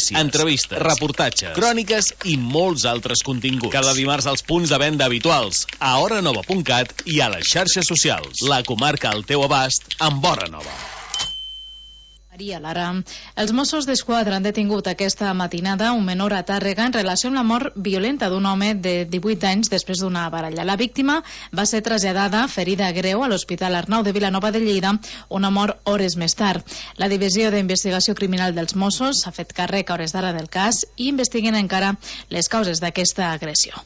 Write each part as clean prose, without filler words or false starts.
notícies, entrevistes, reportatges, cròniques i molts altres continguts. Cada dimarts als punts de venda habituals, a horanova.cat i a les xarxes socials. La comarca al teu abast amb Hora Nova. Maria Lara. Els Mossos d'Esquadra han detingut aquesta matinada un menor a Tàrrega en relació amb la mort violenta d'un home de 18 anys després d'una baralla. La víctima va ser traslladada ferida greu a l'Hospital Arnau de Vilanova de Lleida, on ha mort hores més tard. La Divisió d'Investigació Criminal dels Mossos s'ha fet càrrec a hores d'ara del cas i investiguen encara les causes d'aquesta agressió.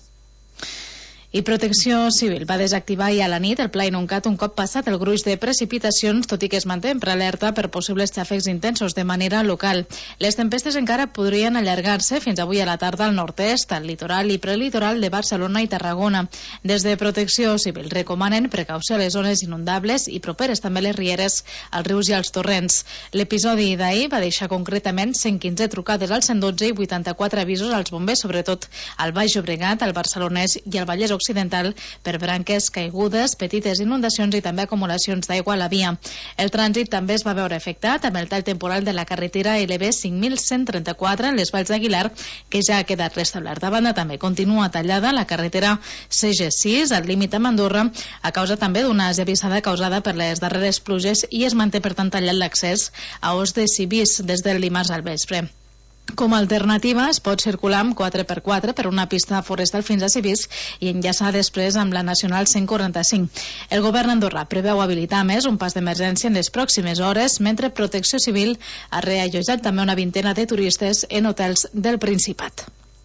I Protecció Civil va desactivar ahir a la nit el Pla Inuncat un cop passat el gruix de precipitacions, tot i que es manté en prealerta per possibles xàfecs intensos de manera local. Les tempestes encara podrien allargar-se fins avui a la tarda al nord-est, al litoral i prelitoral de Barcelona i Tarragona. Des de Protecció Civil recomanen precaució a les zones inundables i properes també les rieres, als rius i als torrents. L'episodi d'ahir va deixar concretament 115 trucades al 112 i 84 avisos als bombers, sobretot al Baix Llobregat, al Barcelonès i al Vallès Occidental, per branques caigudes, petites inundacions i també acumulacions d'aigua a la via. El trànsit també es va veure afectat amb el tall temporal de la carretera LB 5134 en les Valls d'Aguilar, que ja ha quedat restablerta. A banda també continua tallada la carretera CG6 al límit amb Andorra a causa també d'una esllavissada causada per les darreres pluges i es manté per tant tallat l'accés a Os de Cibís des del dimarts al vespre. Com a alternativa, es pot circular amb 4x4 per una pista forestal fins a Cibís i enllaçar després amb la Nacional 145. El govern andorrà preveu habilitar més un pas d'emergència en les pròximes hores, mentre Protecció Civil ha reallotjat també una vintena de turistes en hotels del Principat.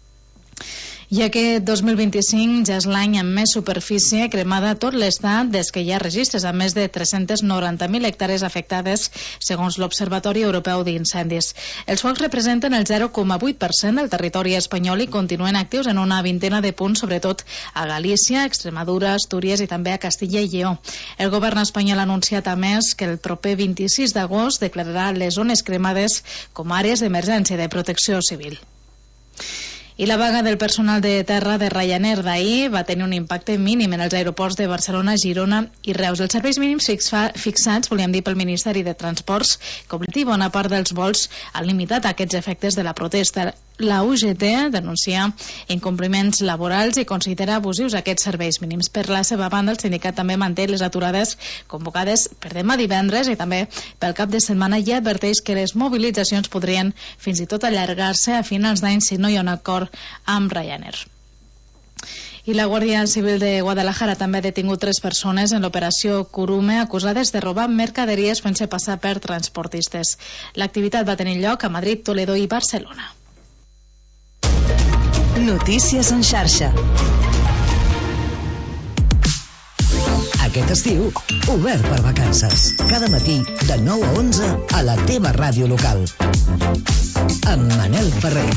I aquest 2025 ja és l'any amb més superfície cremada a tot l'estat des que hi ha registres, amb més de 390.000 hectàrees afectades, segons l'Observatori Europeu d'Incendis. Els focs representen el 0,8% del territori espanyol i continuen actius en una vintena de punts, sobretot a Galícia, Extremadura, Astúries i també a Castilla i Lleó. El govern espanyol ha anunciat a més que el proper 26 d'agost declararà les zones cremades com àrees d'emergència de protecció civil. I la vaga del personal de terra de Ryanair d'ahir va tenir un impacte mínim en els aeroports de Barcelona, Girona i Reus. Els serveis mínims fixats, volíem dir, pel Ministeri de Transports, que obliga bona part dels vols, han limitat aquests efectes de la protesta. La UGT denuncia incompliments laborals i considera abusius aquests serveis mínims. Per la seva banda, el sindicat també manté les aturades convocades per demà divendres i també pel cap de setmana i adverteix que les mobilitzacions podrien fins i tot allargar-se a finals d'any si no hi ha un acord amb Ryanair. I la Guàrdia Civil de Guadalajara també ha detingut 3 persones en l'operació Curume acusades de robar mercaderies fent-se passar per transportistes. L'activitat va tenir lloc a Madrid, Toledo i Barcelona. Notícies en xarxa. Aquest estiu, obert per vacances. Cada matí, de 9 a 11, a la teva ràdio local. Amb Manel Ferrer.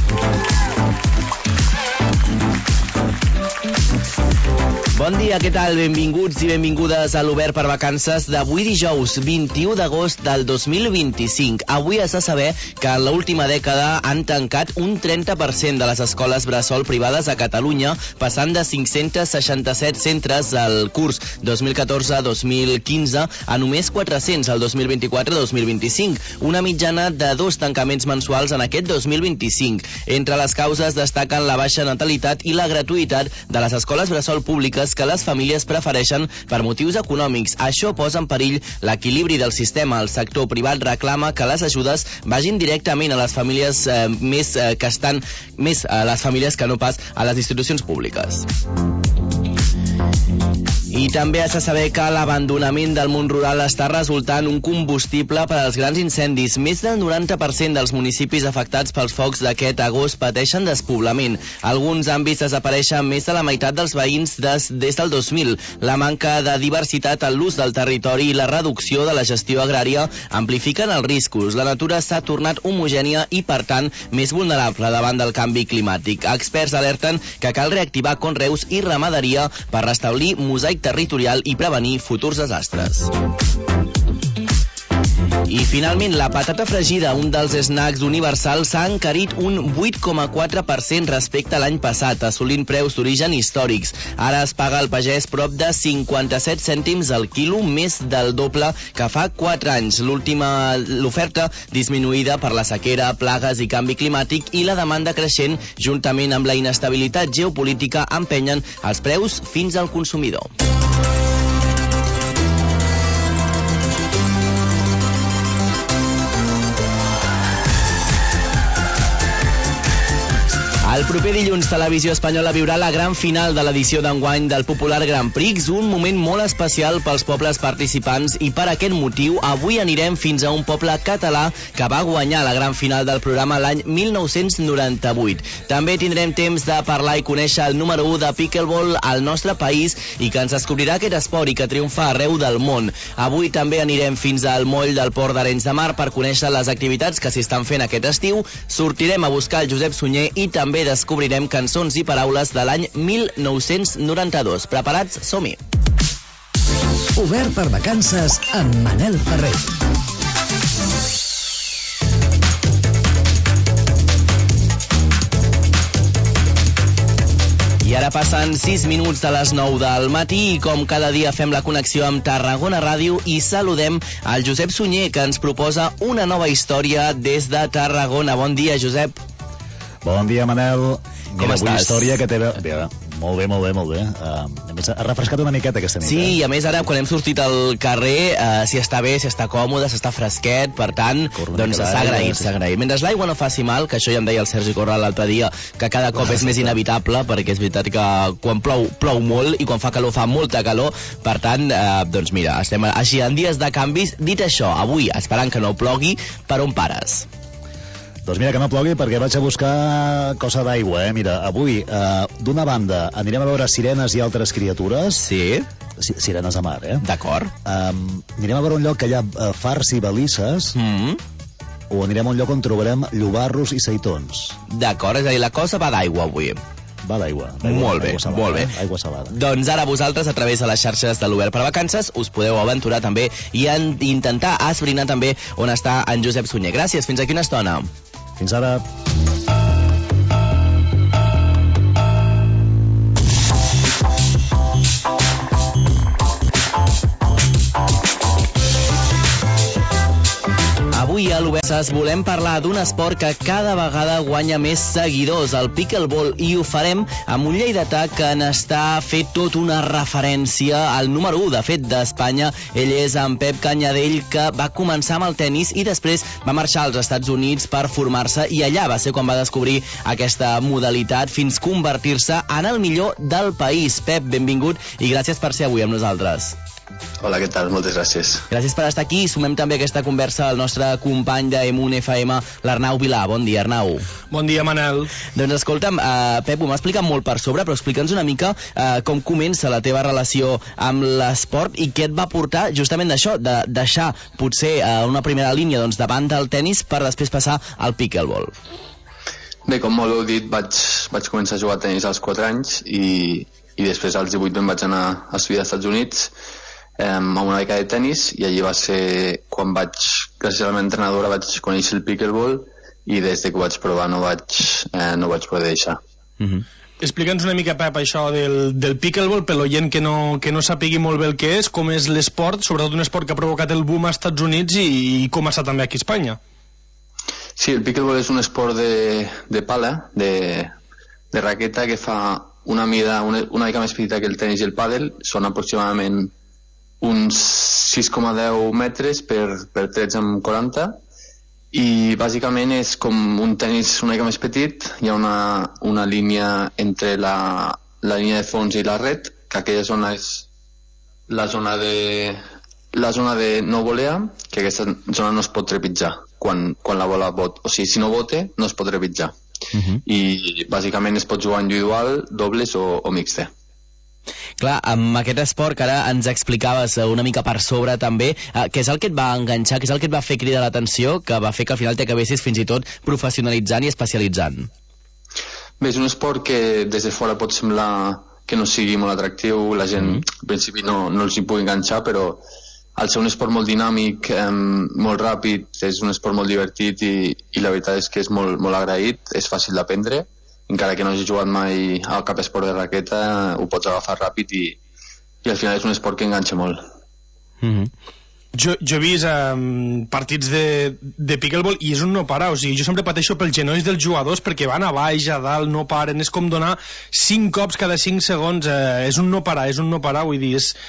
Bon dia, què tal? Benvinguts i benvingudes a l'Obert per Vacances d'avui dijous, 21 d'agost del 2025. Avui has de saber que en l'última dècada han tancat un 30% de les escoles bressol privades a Catalunya, passant de 567 centres al curs 2014-2015 a només 400 al 2024-2025, una mitjana de 2 tancaments mensuals en aquest 2025. Entre les causes destaquen la baixa natalitat i la gratuïtat de les escoles bressol públiques que les famílies prefereixen per motius econòmics. Això posa en perill l'equilibri del sistema. El sector privat reclama que les ajudes vagin directament a les famílies a les famílies que no pas a les institucions públiques. I també has de saber que l'abandonament del món rural està resultant un combustible per als grans incendis. Més del 90% dels municipis afectats pels focs d'aquest agost pateixen despoblament. Alguns han vist desaparèixer més de la meitat dels veïns des del 2000. La manca de diversitat en l'ús del territori i la reducció de la gestió agrària amplifiquen els riscos. La natura s'ha tornat homogènia i, per tant, més vulnerable davant del canvi climàtic. Experts alerten que cal reactivar conreus i ramaderia per restablir mosaic territorial i prevenir futurs desastres. I finalment, la patata fregida, un dels snacks universals, s'ha encarit un 8,4% respecte a l'any passat, assolint preus d'origen històrics. Ara es paga al pagès prop de 57 cèntims al quilo, més del doble que fa 4 anys. L'oferta disminuïda per la sequera, plagues i canvi climàtic i la demanda creixent, juntament amb la inestabilitat geopolítica, empenyen els preus fins al consumidor. El proper dilluns, Televisió Espanyola viurà la gran final de l'edició d'enguany del popular Grand Prix, un moment molt especial pels pobles participants, i per aquest motiu avui anirem fins a un poble català que va guanyar la gran final del programa l'any 1998. També tindrem temps de parlar i conèixer el número 1 de pickleball al nostre país i que ens descobrirà aquest esport i que triomfa arreu del món. Avui també anirem fins al moll del Port d'Arenys de Mar per conèixer les activitats que s'hi estan fent aquest estiu. Sortirem a buscar el Josep Sunyer i també descobrirem cançons i paraules de l'any 1992. Preparats? Som-hi! Obert per vacances amb Manel Ferrer. I ara passen 6 minuts de les 9 del matí i com cada dia fem la connexió amb Tarragona Ràdio i saludem al Josep Sunyer, que ens proposa una nova història des de Tarragona. Bon dia, Josep. Bon dia, Manel. Com estàs? Una història que té... Bé, molt bé. A més, ha refrescat una miqueta aquesta nit. Sí, i a més ara quan hem sortit al carrer, si està bé, si està còmode, si està fresquet, per tant, doncs s'ha agraït. Mentre l'aigua no faci mal, que això ja em deia el Sergi Corral l'altre dia, que cada cop és més inevitable, perquè és veritat que quan plou molt i quan fa calor fa molta calor, per tant, doncs mira, estem així en dies de canvis. Dit això, avui, esperant que no plogui, per on pares? Doncs mira, que no plogui perquè vaig a buscar cosa d'aigua, Mira, avui, d'una banda, anirem a veure sirenes i altres criatures. Sí. Sirenes de mar, D'acord. Anirem a veure un lloc que hi ha fars i balisses, o anirem a un lloc on trobarem llobarros i seitons. D'acord, és a dir, la cosa va d'aigua avui. Va d'aigua. Molt bé, molt bé. Aigua salada. Doncs ara vosaltres, a través de les xarxes de l'Obert per Vacances, us podeu aventurar també i intentar esbrinar també on està en Josep Sunyer. Gràcies, fins aquí una estona. Fins ara. Avui a l'Obert volem parlar d'un esport que cada vegada guanya més seguidors, el pickleball, i ho farem amb un lleidatà que n'està fet tot una referència al número 1, de fet, d'Espanya. Ell és en Pep Canyadell, que va començar amb el tennis i després va marxar als Estats Units per formar-se, i allà va ser quan va descobrir aquesta modalitat fins convertir-se en el millor del país. Pep, benvingut i gràcies per ser avui amb nosaltres. Hola, què tal? Moltes gràcies. Gràcies per estar aquí. Sumem també aquesta conversa al nostre company d'Emun FM, l'Arnau Vilà. Bon dia, Arnau. Bon dia, Manel. Doncs escolta'm, Pep, ho m'ha explicat molt per sobre, però explica'ns una mica com comença la teva relació amb l'esport i què et va portar justament d'això, de deixar potser una primera línia davant del tennis per després passar al pickleball. Bé, com molt heu dit, vaig començar a jugar a tennis als 4 anys i després als 18 me'n vaig anar a estudiar als Estats Units amb una beca de tennis, i allí va ser quan gràcies a la meva entrenadora, vaig conèixer el pickleball, i des que ho vaig provar no vaig poder deixar. Explica'ns una mica, Pep, això del pickleball, per l'oient que no sàpigui molt bé el que és, com és l'esport, sobretot un esport que ha provocat el boom als Estats Units i com està també aquí a Espanya. Sí, el pickleball és un esport de pala, de raqueta, que fa una mida una mica més petita que el tenis i el pàdel. Són aproximadament uns 6,10 metres per 13,40, i bàsicament és com un tenis una mica més petit. Hi ha una línia entre la línia de fons i la red, que aquella zona és la zona de no volea, que aquesta zona no es pot trepitjar quan la bola bota, o sigui, si no bote no es pot trepitjar. I bàsicament es pot jugar individual, dobles o mixte. Clar, amb aquest esport que ara ens explicaves una mica per sobre també, què és el que et va enganxar, què és el que et va fer cridar l'atenció, que va fer que al final t'acabessis fins i tot professionalitzant i especialitzant? Bé, és un esport que des de fora pot semblar que no sigui molt atractiu, la gent al principi no els hi pugui enganxar, però al ser un esport molt dinàmic, molt ràpid, és un esport molt divertit i la veritat és que és molt, molt agraït, és fàcil d'aprendre, encara que no hagi jugat mai a cap esport de raqueta, ho pots agafar ràpid i al final és un esport que enganxa molt. Jo he vist partits de pickleball i és un no parar, o sigui, jo sempre pateixo pels genolls dels jugadors perquè van a baix, a dalt, no paren, és com donar 5 cops cada 5 segons, és un no parar, vull dir, és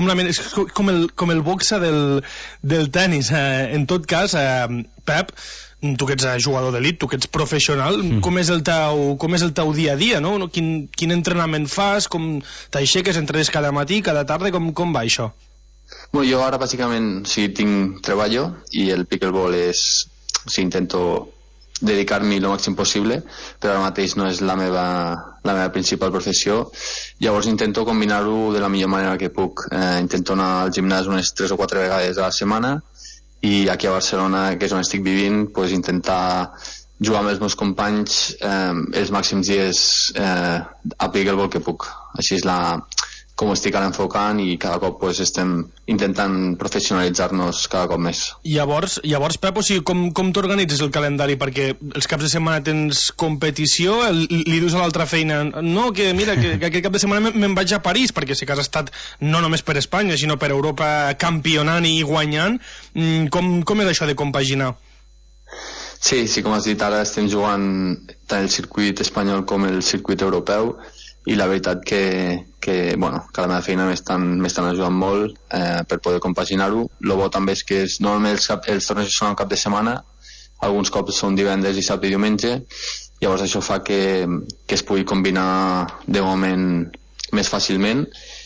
com el boxa del tennis. En tot cas, Pep, tu que ets jugador d'elit, tu que ets professional, com és el teu dia a dia, no? Quin entrenament fas, com t'aixeques, entrenes cada matí, cada tarda, com va això? Bueno, jo ara bàsicament treballo i el pickleball intento dedicar-m'hi el màxim possible, però ara mateix no és la meva principal professió. Llavors intento combinar-ho de la millor manera que puc. Intento anar al gimnàs unes 3 o 4 vegades a la setmana i aquí a Barcelona, que és on estic vivint, intentar jugar amb els meus companys els màxims dies a pickleball que puc. Així és com ho estic ara enfocant i cada cop estem intentant professionalitzar-nos cada cop més. Llavors Pep, o sigui, com t'organitzes el calendari? Perquè els caps de setmana tens competició, li dius a l'altra feina no, que mira, que aquest cap de setmana me'n vaig a París, perquè sé que has estat no només per Espanya, sinó per Europa campionant i guanyant. Com és això de compaginar? Sí, com has dit, ara estem jugant tant el circuit espanyol com el circuit europeu i la veritat que la meva feina m'estan ajudant molt per poder compaginar-ho. El bo també és que normalment els tornejos són al cap de setmana, alguns cops són divendres, dissabte i diumenge, llavors això fa que es pugui combinar de moment més fàcilment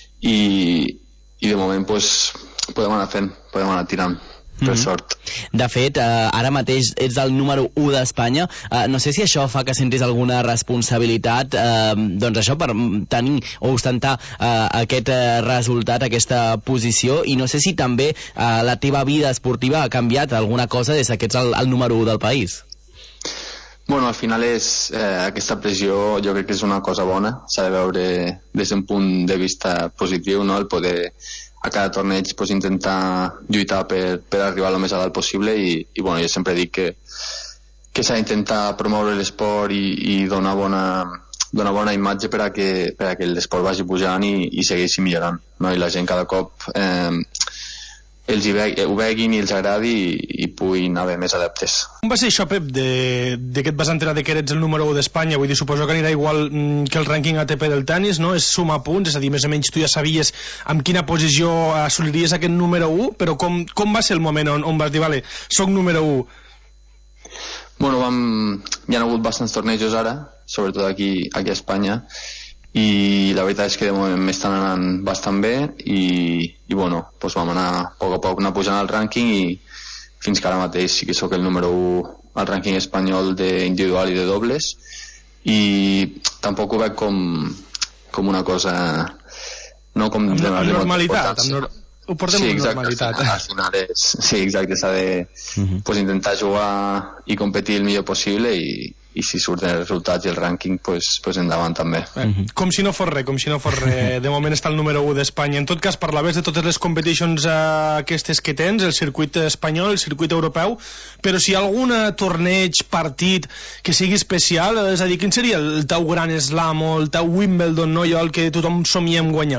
i de moment podem anar tirant. Per sort. De fet, ara mateix ets el número 1 d'Espanya. No sé si això fa que sentis alguna responsabilitat doncs això, per tenir o ostentar aquest resultat, aquesta posició, i no sé si també la teva vida esportiva ha canviat alguna cosa des que ets el número 1 del país. Bueno, al final aquesta pressió jo crec que és una cosa bona, s'ha de veure des d'un punt de vista positiu, no? El poder a cada torneig intentar lluitar per arribar el més a dalt possible i jo sempre dic que s'ha d'intentar promoure l'esport i donar bona imatge per a que l'esport vagi pujant i segueixi millorant, no? I la gent cada cop ho veguin i els agradi i puguin haver més adeptes. Com va ser això, Pep, de que et vas enterar que eres el número 1 d'Espanya? Vull dir, suposo que anirà igual que el rànquing ATP del tennis, no? És sumar punts, és a dir, més o menys tu ja sabies amb quina posició assoliries aquest número 1, però com va ser el moment on vas dir, vale, soc número 1? Bueno, hi ha hagut bastants tornejos ara, sobretot aquí a Espanya, i la veritat és que de moment m'estan anant bastant bé i vam anar a poc anar pujant al rànquing i fins que ara mateix sí que sóc el número 1 al rànquing espanyol d'individual i de dobles i tampoc ho veig com una cosa no com amb normalitat, ho portem amb normalitat. Al final sí, exacte, s'ha de intentar jugar i competir el millor possible i si surten els resultats i el rànquing, endavant també. Com si no fos res, de moment està el número 1 d'Espanya. En tot cas, parlaves de totes les competicions aquestes que tens, el circuit espanyol, el circuit europeu, però si hi ha algun torneig, partit que sigui especial, és a dir, quin seria el teu gran slam o el teu Wimbledon, no? El que tothom somiem guanyar?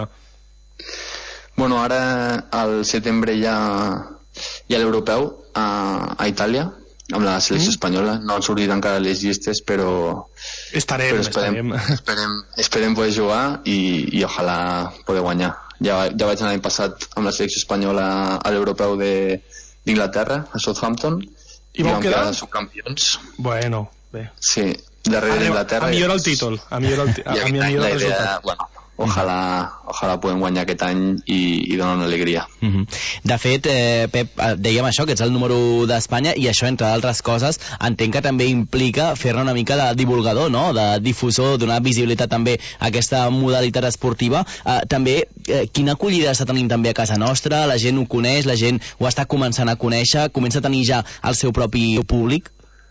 Bueno, ara al setembre hi ha l'europeu a Itàlia, amb la selecció espanyola. No han sortit encara les llistes, però esperem poder jugar i ojalà poder guanyar. Ja vaig anar l'any passat amb la selecció espanyola a l'europeu d'Inglaterra, a Southampton, i vam quedar subcampions. Bueno, bé. Sí, darrere d'Inglaterra. A millorar el títol, a millorar el resultat. Bueno, ojalà podem guanyar aquest any i donar una alegria. De fet, Pep, dèiem això, que ets el número 1 d'Espanya i això, entre altres coses, entenc que també implica fer-ne una mica de divulgador, no? De difusor, donar visibilitat també a aquesta modalitat esportiva. També, quina acollida està tenint també a casa nostra? La gent ho coneix, la gent ho està començant a conèixer, comença a tenir ja el seu propi públic?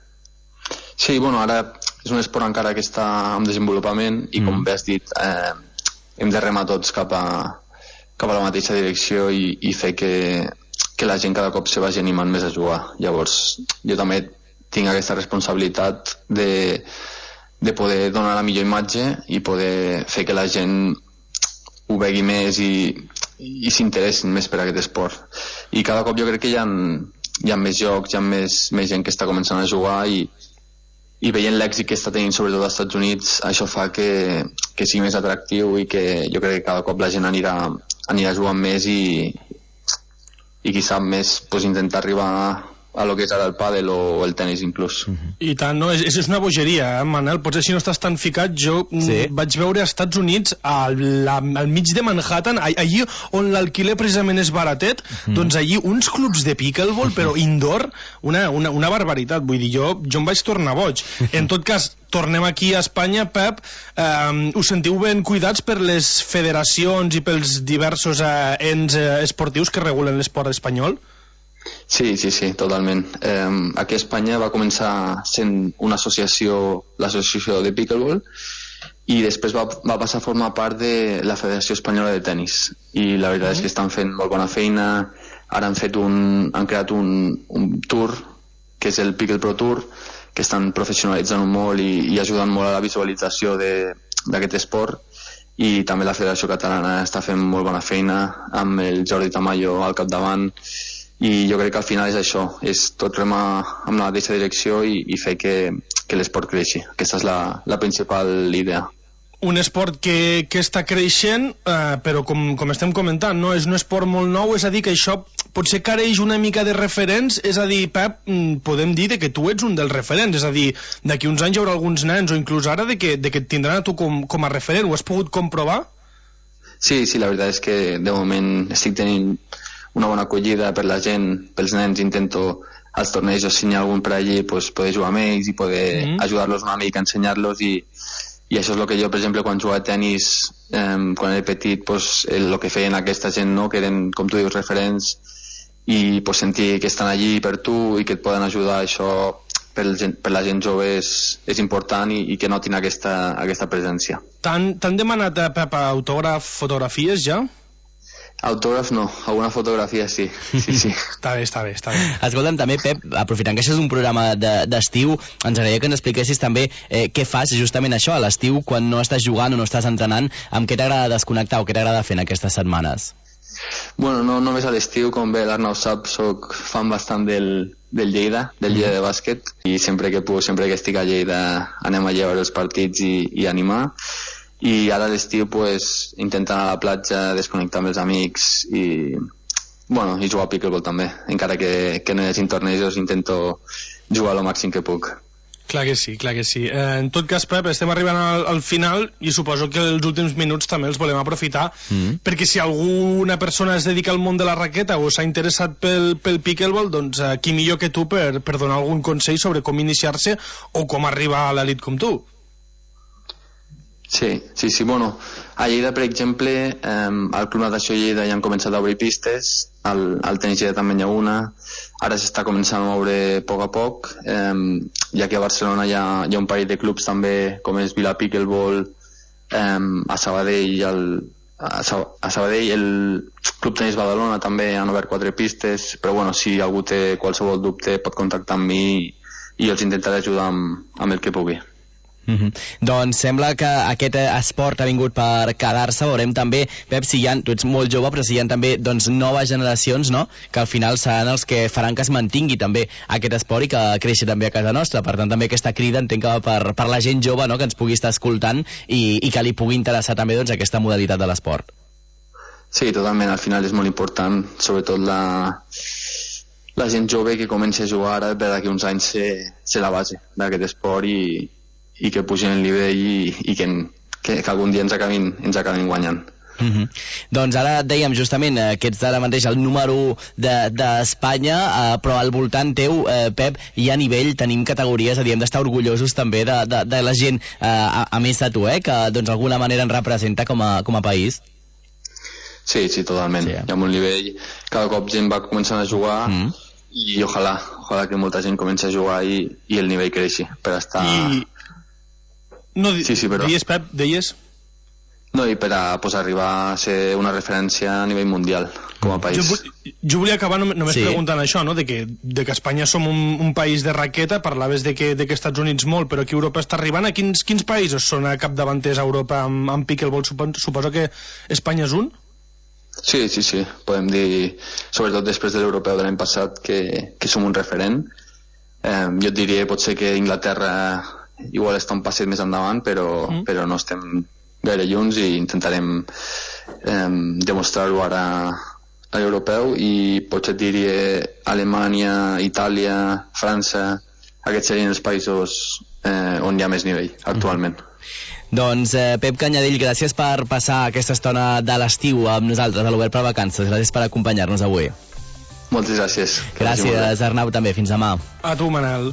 Sí, bueno, ara és un esport encara que està en desenvolupament i com bé has dit, hem de remar tots cap a la mateixa direcció i fer que que la gent cada cop se vagi animant més a jugar. Llavors, jo també tinc aquesta responsabilitat de poder donar la millor imatge i poder fer que la gent ho vegi més i s'interessin més per aquest esport. I cada cop jo crec que hi ha més jocs, hi ha més gent que està començant a jugar i veient l'èxit que està tenint sobretot als Estats Units, això fa que sigui més atractiu i que jo crec que cada cop la gent anirà jugant més i qui sap més intentar arribar a lo que és ara el pàdel o el tenis inclús. I tant, no? És una bogeria, Manel? Potser si no estàs tan ficat, jo vaig veure als Estats Units al mig de Manhattan, allí on l'alquiler precisament és baratet, doncs allí uns clubs de pickleball, però indoor, una barbaritat. Vull dir, jo em vaig tornar boig. En tot cas, tornem aquí a Espanya, Pep. Us sentiu ben cuidats per les federacions i pels diversos ens esportius que regulen l'esport espanyol? Sí, totalment. Aquí a Espanya va començar sent una associació, l'associació de pickleball, i després va passar a formar part de la Federació Espanyola de Tenis. I la veritat és que estan fent molt bona feina. Ara han creat un tour, que és el Pickle Pro Tour, que estan professionalitzant molt i ajudant molt a la visualització d'aquest esport. I també la Federació Catalana està fent molt bona feina, amb el Jordi Tamayo al capdavant. I jo crec que al final és això, és tot remar amb la mateixa direcció i fer que l'esport creixi. Aquesta és la principal idea. Un esport que està creixent, però com estem comentant, no? És un esport molt nou, és a dir, que això potser careix una mica de referents, és a dir, Pep, podem dir que tu ets un dels referents, és a dir, d'aquí uns anys hi haurà alguns nens, o inclús ara, de que et tindran a tu com a referent. Ho has pogut comprovar? Sí, la veritat és que de moment estic tenint una bona acollida per la gent, pels nens. Intento als tornejos, si n'hi ha algun per allí, poder jugar amb ells i poder ajudar-los una mica, ensenyar-los, i això és el que jo, per exemple, quan jugava a tenis, quan era petit, el que feien aquesta gent, no? Que eren, com tu dius, referents, i sentir que estan allí per tu i que et poden ajudar, això per la gent jove és important i que notin aquesta presència. T'han demanat, Pep, autògraf, fotografies ja? Autògraf no, alguna fotografia sí. Està bé. Escolta'm, també, Pep, aprofitant que això és un programa d'estiu, ens agradaria que ens expliquessis també què fas justament això, a l'estiu, quan no estàs jugant o no estàs entrenant, amb què t'agrada desconnectar o què t'agrada fer en aquestes setmanes? Bueno, no només a l'estiu, com bé l'Arnau sap, soc fan bastant del Lleida, del Lleida de bàsquet, i sempre que puc, sempre que estic a Lleida, anem a veure els partits i animar. I ara a l'estiu intentant anar a la platja, desconnectar amb els amics i jugar a pickleball també, encara que no hi hagi tornejos, intento jugar al màxim que puc. Clar que sí. En tot cas, Pep, estem arribant al final i suposo que els últims minuts també els volem aprofitar, perquè si alguna persona es dedica al món de la raqueta o s'ha interessat pel pickleball, doncs qui millor que tu per donar algun consell sobre com iniciar-se o com arribar a l'elit com tu. Sí. Bueno, a Lleida, per exemple, al Club Natació Lleida ja han començat a obrir pistes, al tenis Lleida també hi ha una, ara s'està començant a moure a poc, ja que a Barcelona hi ha un parell de clubs també, com és Vila Pickleball, a Sabadell el Club Tenis Badalona també han obert 4 pistes, però bueno, si algú té qualsevol dubte pot contactar amb mi i els intentaré ajudar amb el que pugui. Doncs sembla que aquest esport ha vingut per quedar-se. Veurem també, Pep, tu ets molt jove, però si hi ha també noves generacions, no?, que al final seran els que faran que es mantingui també aquest esport i que creixi també a casa nostra. Per tant, també aquesta crida entenc que va per la gent jove, no?, que ens pugui estar escoltant i que li pugui interessar també aquesta modalitat de l'esport. Sí, totalment, al final és molt important, sobretot la gent jove que comença a jugar ara, per d'aquí uns anys ser la base d'aquest esport i que pugin el nivell i que algun dia ens acabin guanyant. Doncs ara dèiem justament que ets ara mateix el número 1 d'Espanya, però al voltant teu, Pep, hi ha nivell, tenim categories, hem d'estar orgullosos també de la gent a més de tu, que d'alguna manera ens representa com a país. Sí, totalment, hi ha un nivell, cada cop gent va començant a jugar i ojalà que molta gent comenci a jugar i el nivell creixi per estar... No, sí, però... Deies, Pep, deies? No, i per a arribar a ser una referència a nivell mundial com a país. Jo volia acabar només preguntant això, no? de que Espanya som un país de raqueta, parlaves de que Estats Units molt, però que Europa està arribant. A quins països són capdavanters a Europa amb pickleball? Suposo que Espanya és un? Sí, podem dir, sobretot després de l'europeu de l'any passat, que som un referent. Jo et diria potser que Inglaterra igual està un passet més endavant, però no estem gaire junts i intentarem demostrar-ho ara a l'europeu, i potser et diria Alemanya, Itàlia, França. Aquests serien els països on hi ha més nivell actualment. Doncs Pep Canyadell, gràcies per passar aquesta estona de l'estiu amb nosaltres a l'Obert per Vacances. Gràcies per acompanyar-nos avui. Moltes gràcies. Gràcies, Arnau, també. Fins demà. A tu, Manel.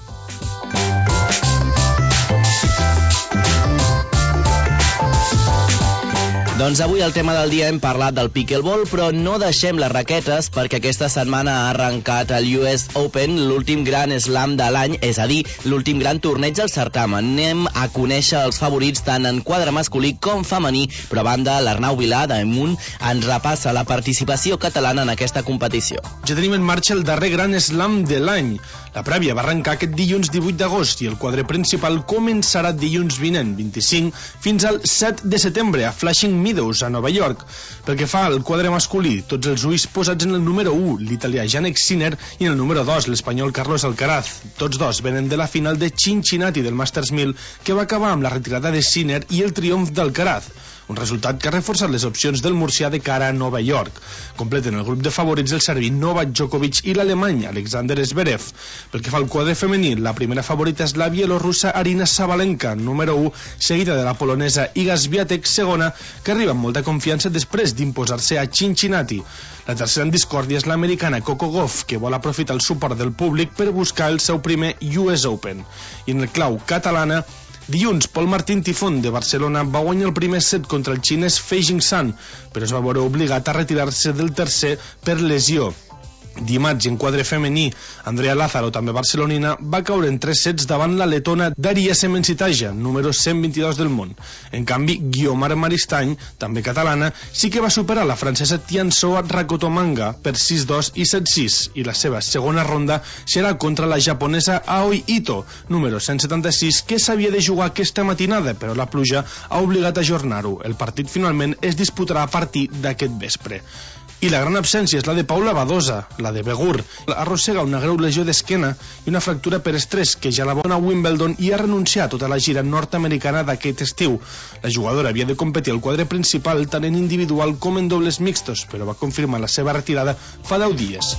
Doncs avui al tema del dia hem parlat del pickleball, però no deixem les raquetes perquè aquesta setmana ha arrencat el US Open, l'últim gran slam de l'any, és a dir, l'últim gran torneig al certamen. Anem a conèixer els favorits tant en quadre masculí com femení, però a banda l'Arnau Vilà d'Amunt ens repassa la participació catalana en aquesta competició. Ja tenim en marxa el darrer gran slam de l'any. La prèvia va arrencar aquest dilluns 18 d'agost i el quadre principal començarà dilluns vinent, 25, fins al 7 de setembre a Flushing Meadows, a Nova York. Pel que fa al quadre masculí, tots els ulls posats en el número 1, l'italià Jannik Sinner, i en el número 2, l'espanyol Carlos Alcaraz. Tots dos venen de la final de Cincinnati del Masters 1000, que va acabar amb la retirada de Sinner i el triomf d'Alcaraz. Un resultat que ha reforçat les opcions del murcià de cara a Nova York. Completen el grup de favorits el serbi Novak Djokovic i l'alemany Alexander Zverev. Pel que fa al quadre femení, la primera favorita és la bielorussa Arina Sabalenka, número 1, seguida de la polonesa Iga Swiatek, segona, que arriba amb molta confiança després d'imposar-se a Cincinnati. La tercera en discòrdia és l'americana Coco Gauff, que vol aprofitar el suport del públic per buscar el seu primer US Open. I en el clau catalana, dilluns, Pol Martín Tifón de Barcelona va guanyar el primer set contra el xinès Fei Jingsan, però es va veure obligat a retirar-se del tercer per lesió. Dimarts, en quadre femení, Andrea Lázaro, també barcelonina, va caure en 3 sets davant la letona Daria Sementsitaja, número 122 del món. En canvi, Guiomar Maristany, també catalana, sí que va superar la francesa Tiansoa Rakotomanga per 6-2 i 7-6, i la seva segona ronda serà contra la japonesa Aoi Ito, número 176, que s'havia de jugar aquesta matinada, però la pluja ha obligat a ajornar-ho. El partit finalment es disputarà a partir d'aquest vespre. I la gran absència és la de Paula Badosa, la de Begur. Arrossega una greu lesió d'esquena i una fractura per estrès que ja la va a Wimbledon i ha renunciat a tota la gira nord-americana d'aquest estiu. La jugadora havia de competir al quadre principal tant en individual com en dobles mixtos, però va confirmar la seva retirada fa 10 dies.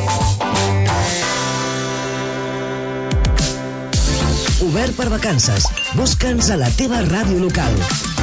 Obert per Vacances. Busca'ns a la teva ràdio local.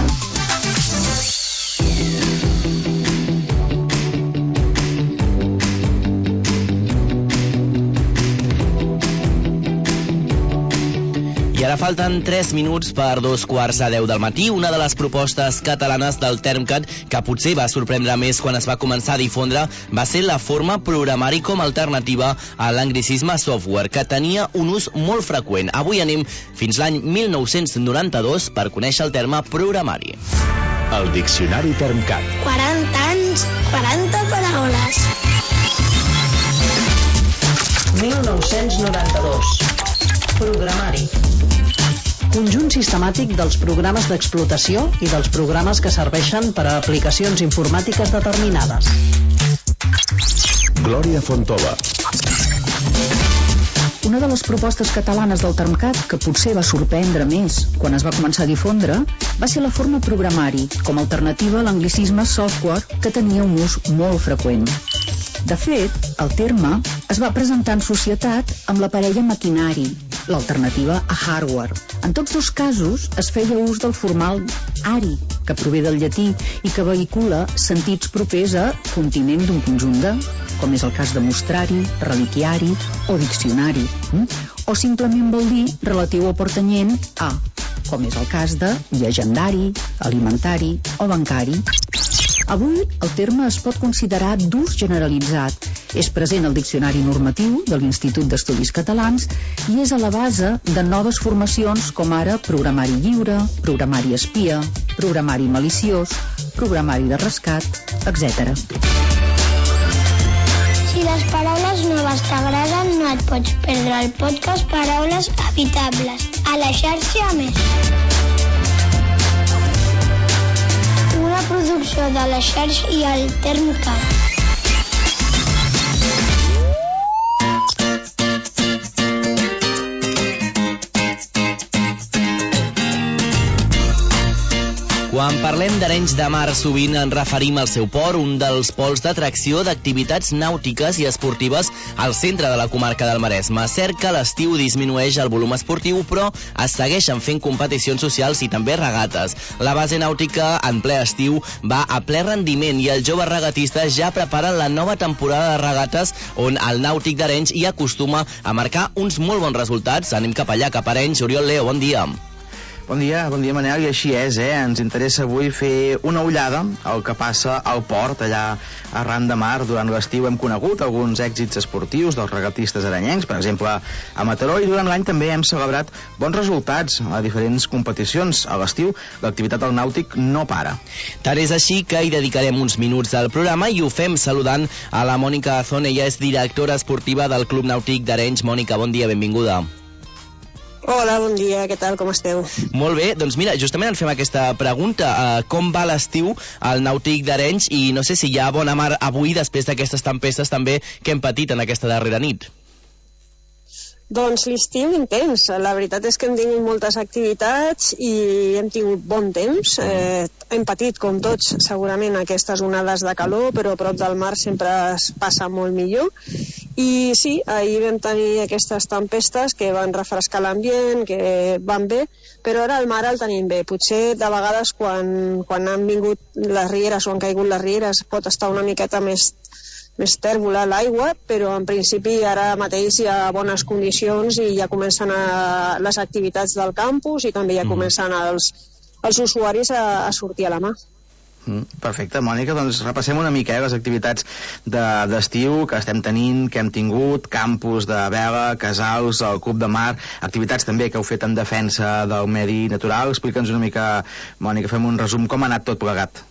I ara falten 3 minuts per 2:15 del matí. Una de les propostes catalanes del Termcat que potser va sorprendre més quan es va començar a difondre va ser la forma programari com a alternativa a l'anglicisme software, que tenia un ús molt freqüent. Avui anem fins l'any 1992 per conèixer el terme programari. El Diccionari Termcat. 40 anys, 40 paraules. 1992. Programari. Conjunt sistemàtic dels programes d'explotació i dels programes que serveixen per a aplicacions informàtiques determinades. Glòria Fontova. Una de les propostes catalanes del Termcat que potser va sorprendre més quan es va començar a difondre va ser la forma programari, com a alternativa a l'anglicisme software, que tenia un ús molt freqüent. De fet, el terme es va presentar en societat amb la parella maquinari, l'alternativa a hardware. En tots dos casos es feia ús del formal ari, que prové del llatí i que vehicula sentits propers a continent d'un conjunt de, com és el cas de mostrari, reliquiari o diccionari, o simplement vol dir relatiu o pertanyent a, com és el cas de llegendari, alimentari o bancari. Avui el terme es pot considerar d'ús generalitzat. És present al Diccionari Normatiu de l'Institut d'Estudis Catalans i és a la base de noves formacions com ara programari lliure, programari espia, programari maliciós, programari de rescat, etc. Si les paraules noves t'agraden, no et pots perdre el podcast Paraules Evitables a la xarxa Més. Una producció de la xarxa i el Termcat. Quan parlem d'Arenys de Mar, sovint ens referim al seu port, un dels pols d'atracció d'activitats nàutiques i esportives al centre de la comarca del Maresme. Cert que l'estiu disminueix el volum esportiu, però es segueixen fent competicions socials i també regates. La base nàutica en ple estiu va a ple rendiment i els joves regatistes ja preparen la nova temporada de regates on el nàutic d'Arenys hi acostuma a marcar uns molt bons resultats. Anem cap allà, cap a Arenys. Oriol Leo, bon dia. Bon dia Manel, i així és, ens interessa avui fer una ullada al que passa al port, allà arran de mar. Durant l'estiu hem conegut alguns èxits esportius dels regatistes arenyencs, per exemple a Mataró, i durant l'any també hem celebrat bons resultats a diferents competicions. A l'estiu l'activitat del nàutic no para. Tant és així que hi dedicarem uns minuts al programa i ho fem saludant a la Mònica Azón. Ella és directora esportiva del Club Nàutic d'Arenys. Mònica, bon dia, benvinguda. Hola, bon dia, què tal, com esteu? Molt bé, doncs mira, justament ens fem aquesta pregunta. Com va l'estiu al Nàutic d'Arenys i no sé si hi ha bona mar avui després d'aquestes tempestes també que hem patit en aquesta darrera nit? Doncs l'estiu intens. La veritat és que hem tingut moltes activitats i hem tingut bon temps. Hem patit, com tots, segurament aquestes onades de calor, però a prop del mar sempre es passa molt millor. I sí, ahir vam tenir aquestes tempestes que van refrescar l'ambient, que van bé, però ara el mar el tenim bé. Potser de vegades quan han vingut les rieres o han caigut les rieres pot estar una miqueta més tèrbola l'aigua, però en principi ara mateix hi ha bones condicions i ja comencen les activitats del campus i també ja comencen els usuaris a sortir a la mà. Perfecte, Mònica, doncs repassem una mica les activitats d'estiu que estem tenint, que hem tingut, campus de vela, casals, el Club de Mar, activitats també que heu fet en defensa del medi natural. Explica'ns una mica, Mònica, fem un resum, com ha anat tot plegat.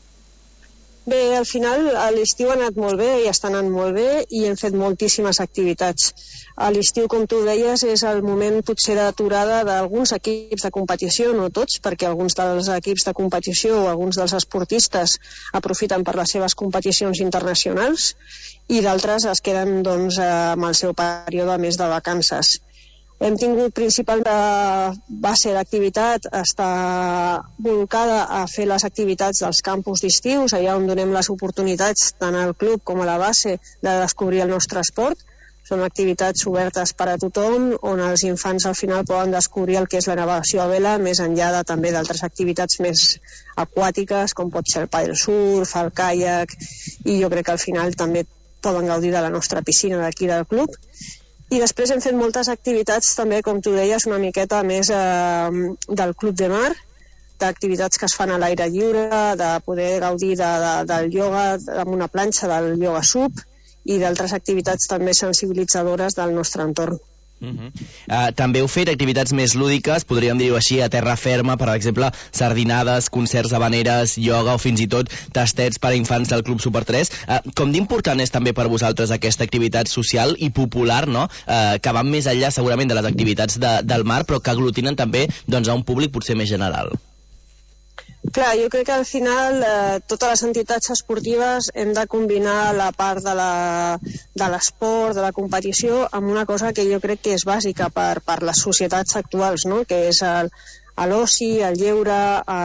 Bé, al final l'estiu ha anat molt bé i està anant molt bé i hem fet moltíssimes activitats. A l'estiu, com tu deies, és el moment potser d'aturada d'alguns equips de competició, no tots, perquè alguns dels equips de competició o alguns dels esportistes aprofiten per les seves competicions internacionals i d'altres es queden doncs, amb el seu període més de vacances. Hem tingut principal base d'activitat està volcada a fer les activitats dels campus d'estius, allà on donem les oportunitats tant al club com a la base de descobrir el nostre esport. Són activitats obertes per a tothom, on els infants al final poden descobrir el que és la navegació a vela, més enllà de també d'altres activitats més aquàtiques, com pot ser el paddle surf, el caiac, i jo crec que al final també poden gaudir de la nostra piscina d'aquí del club. I després hem fet moltes activitats també, com tu deies, una miqueta més del Club de Mar, d'activitats que es fan a l'aire lliure, de poder gaudir del ioga amb una planxa, del ioga sub, i d'altres activitats també sensibilitzadores del nostre entorn. També heu fet activitats més lúdiques, podríem dir-ho així, a terra ferma, per exemple, sardinades, concerts habaneres, ioga o fins i tot tastets per a infants del Club Super 3. Com d'important és també per vosaltres aquesta activitat social i popular, no? Que van més enllà segurament de les activitats del mar, però que aglutinen també doncs, a un públic potser més general? Clar, jo crec que al final totes les entitats esportives hem de combinar la part de l'esport, de la competició, amb una cosa que jo crec que és bàsica per les societats actuals, no? Que és l'oci, el lleure,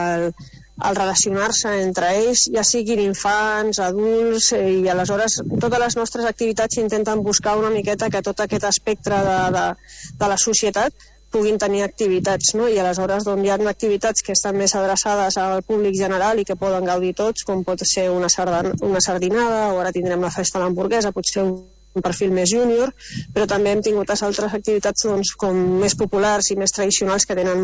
el relacionar-se entre ells, ja siguin infants, adults, i aleshores totes les nostres activitats intenten buscar una miqueta que tot aquest espectre de la societat puguin tenir activitats, no? I aleshores doncs, hi ha activitats que estan més adreçades al públic general i que poden gaudir tots, com pot ser una sardinada, o ara tindrem la festa de l'hamburguesa, potser un perfil més júnior, però també hem tingut altres activitats doncs, com més populars i més tradicionals que tenen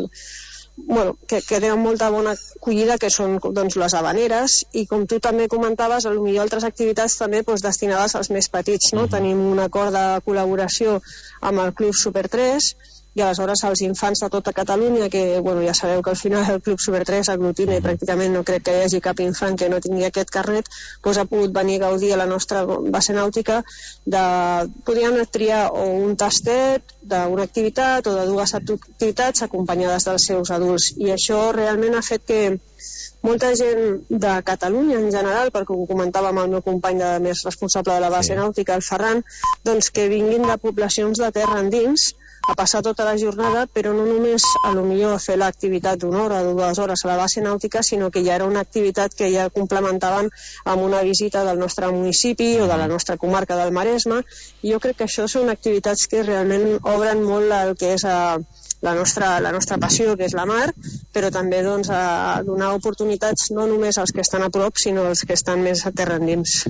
que tenen molta bona acollida, que són doncs, les habaneres, i com tu també comentaves, potser altres activitats també doncs, destinades als més petits, no? Tenim un acord de col·laboració amb el Club Super 3, i aleshores els infants de tota Catalunya, que ja sabeu que al final el Club Super 3 aglutina i pràcticament no crec que hi hagi cap infant que no tingui aquest carnet, ha pogut venir a gaudir a la nostra base nàutica podríem triar o un tastet d'una activitat o de dues activitats acompanyades dels seus adults, i això realment ha fet que molta gent de Catalunya en general, perquè ho comentava amb el meu company més responsable de la base nàutica, el Ferran, doncs que vinguin de poblacions de terra endins a passar tota la jornada, però no només a lo millor a fer l'activitat d'una hora o 2 hores a la base nàutica, sinó que ja era una activitat que ja complementaven amb una visita del nostre municipi o de la nostra comarca del Maresme, i jo crec que això són activitats que realment obren molt el que és la nostra passió, que és la mar, però també a donar oportunitats no només als que estan a prop, sinó als que estan més a terra endins.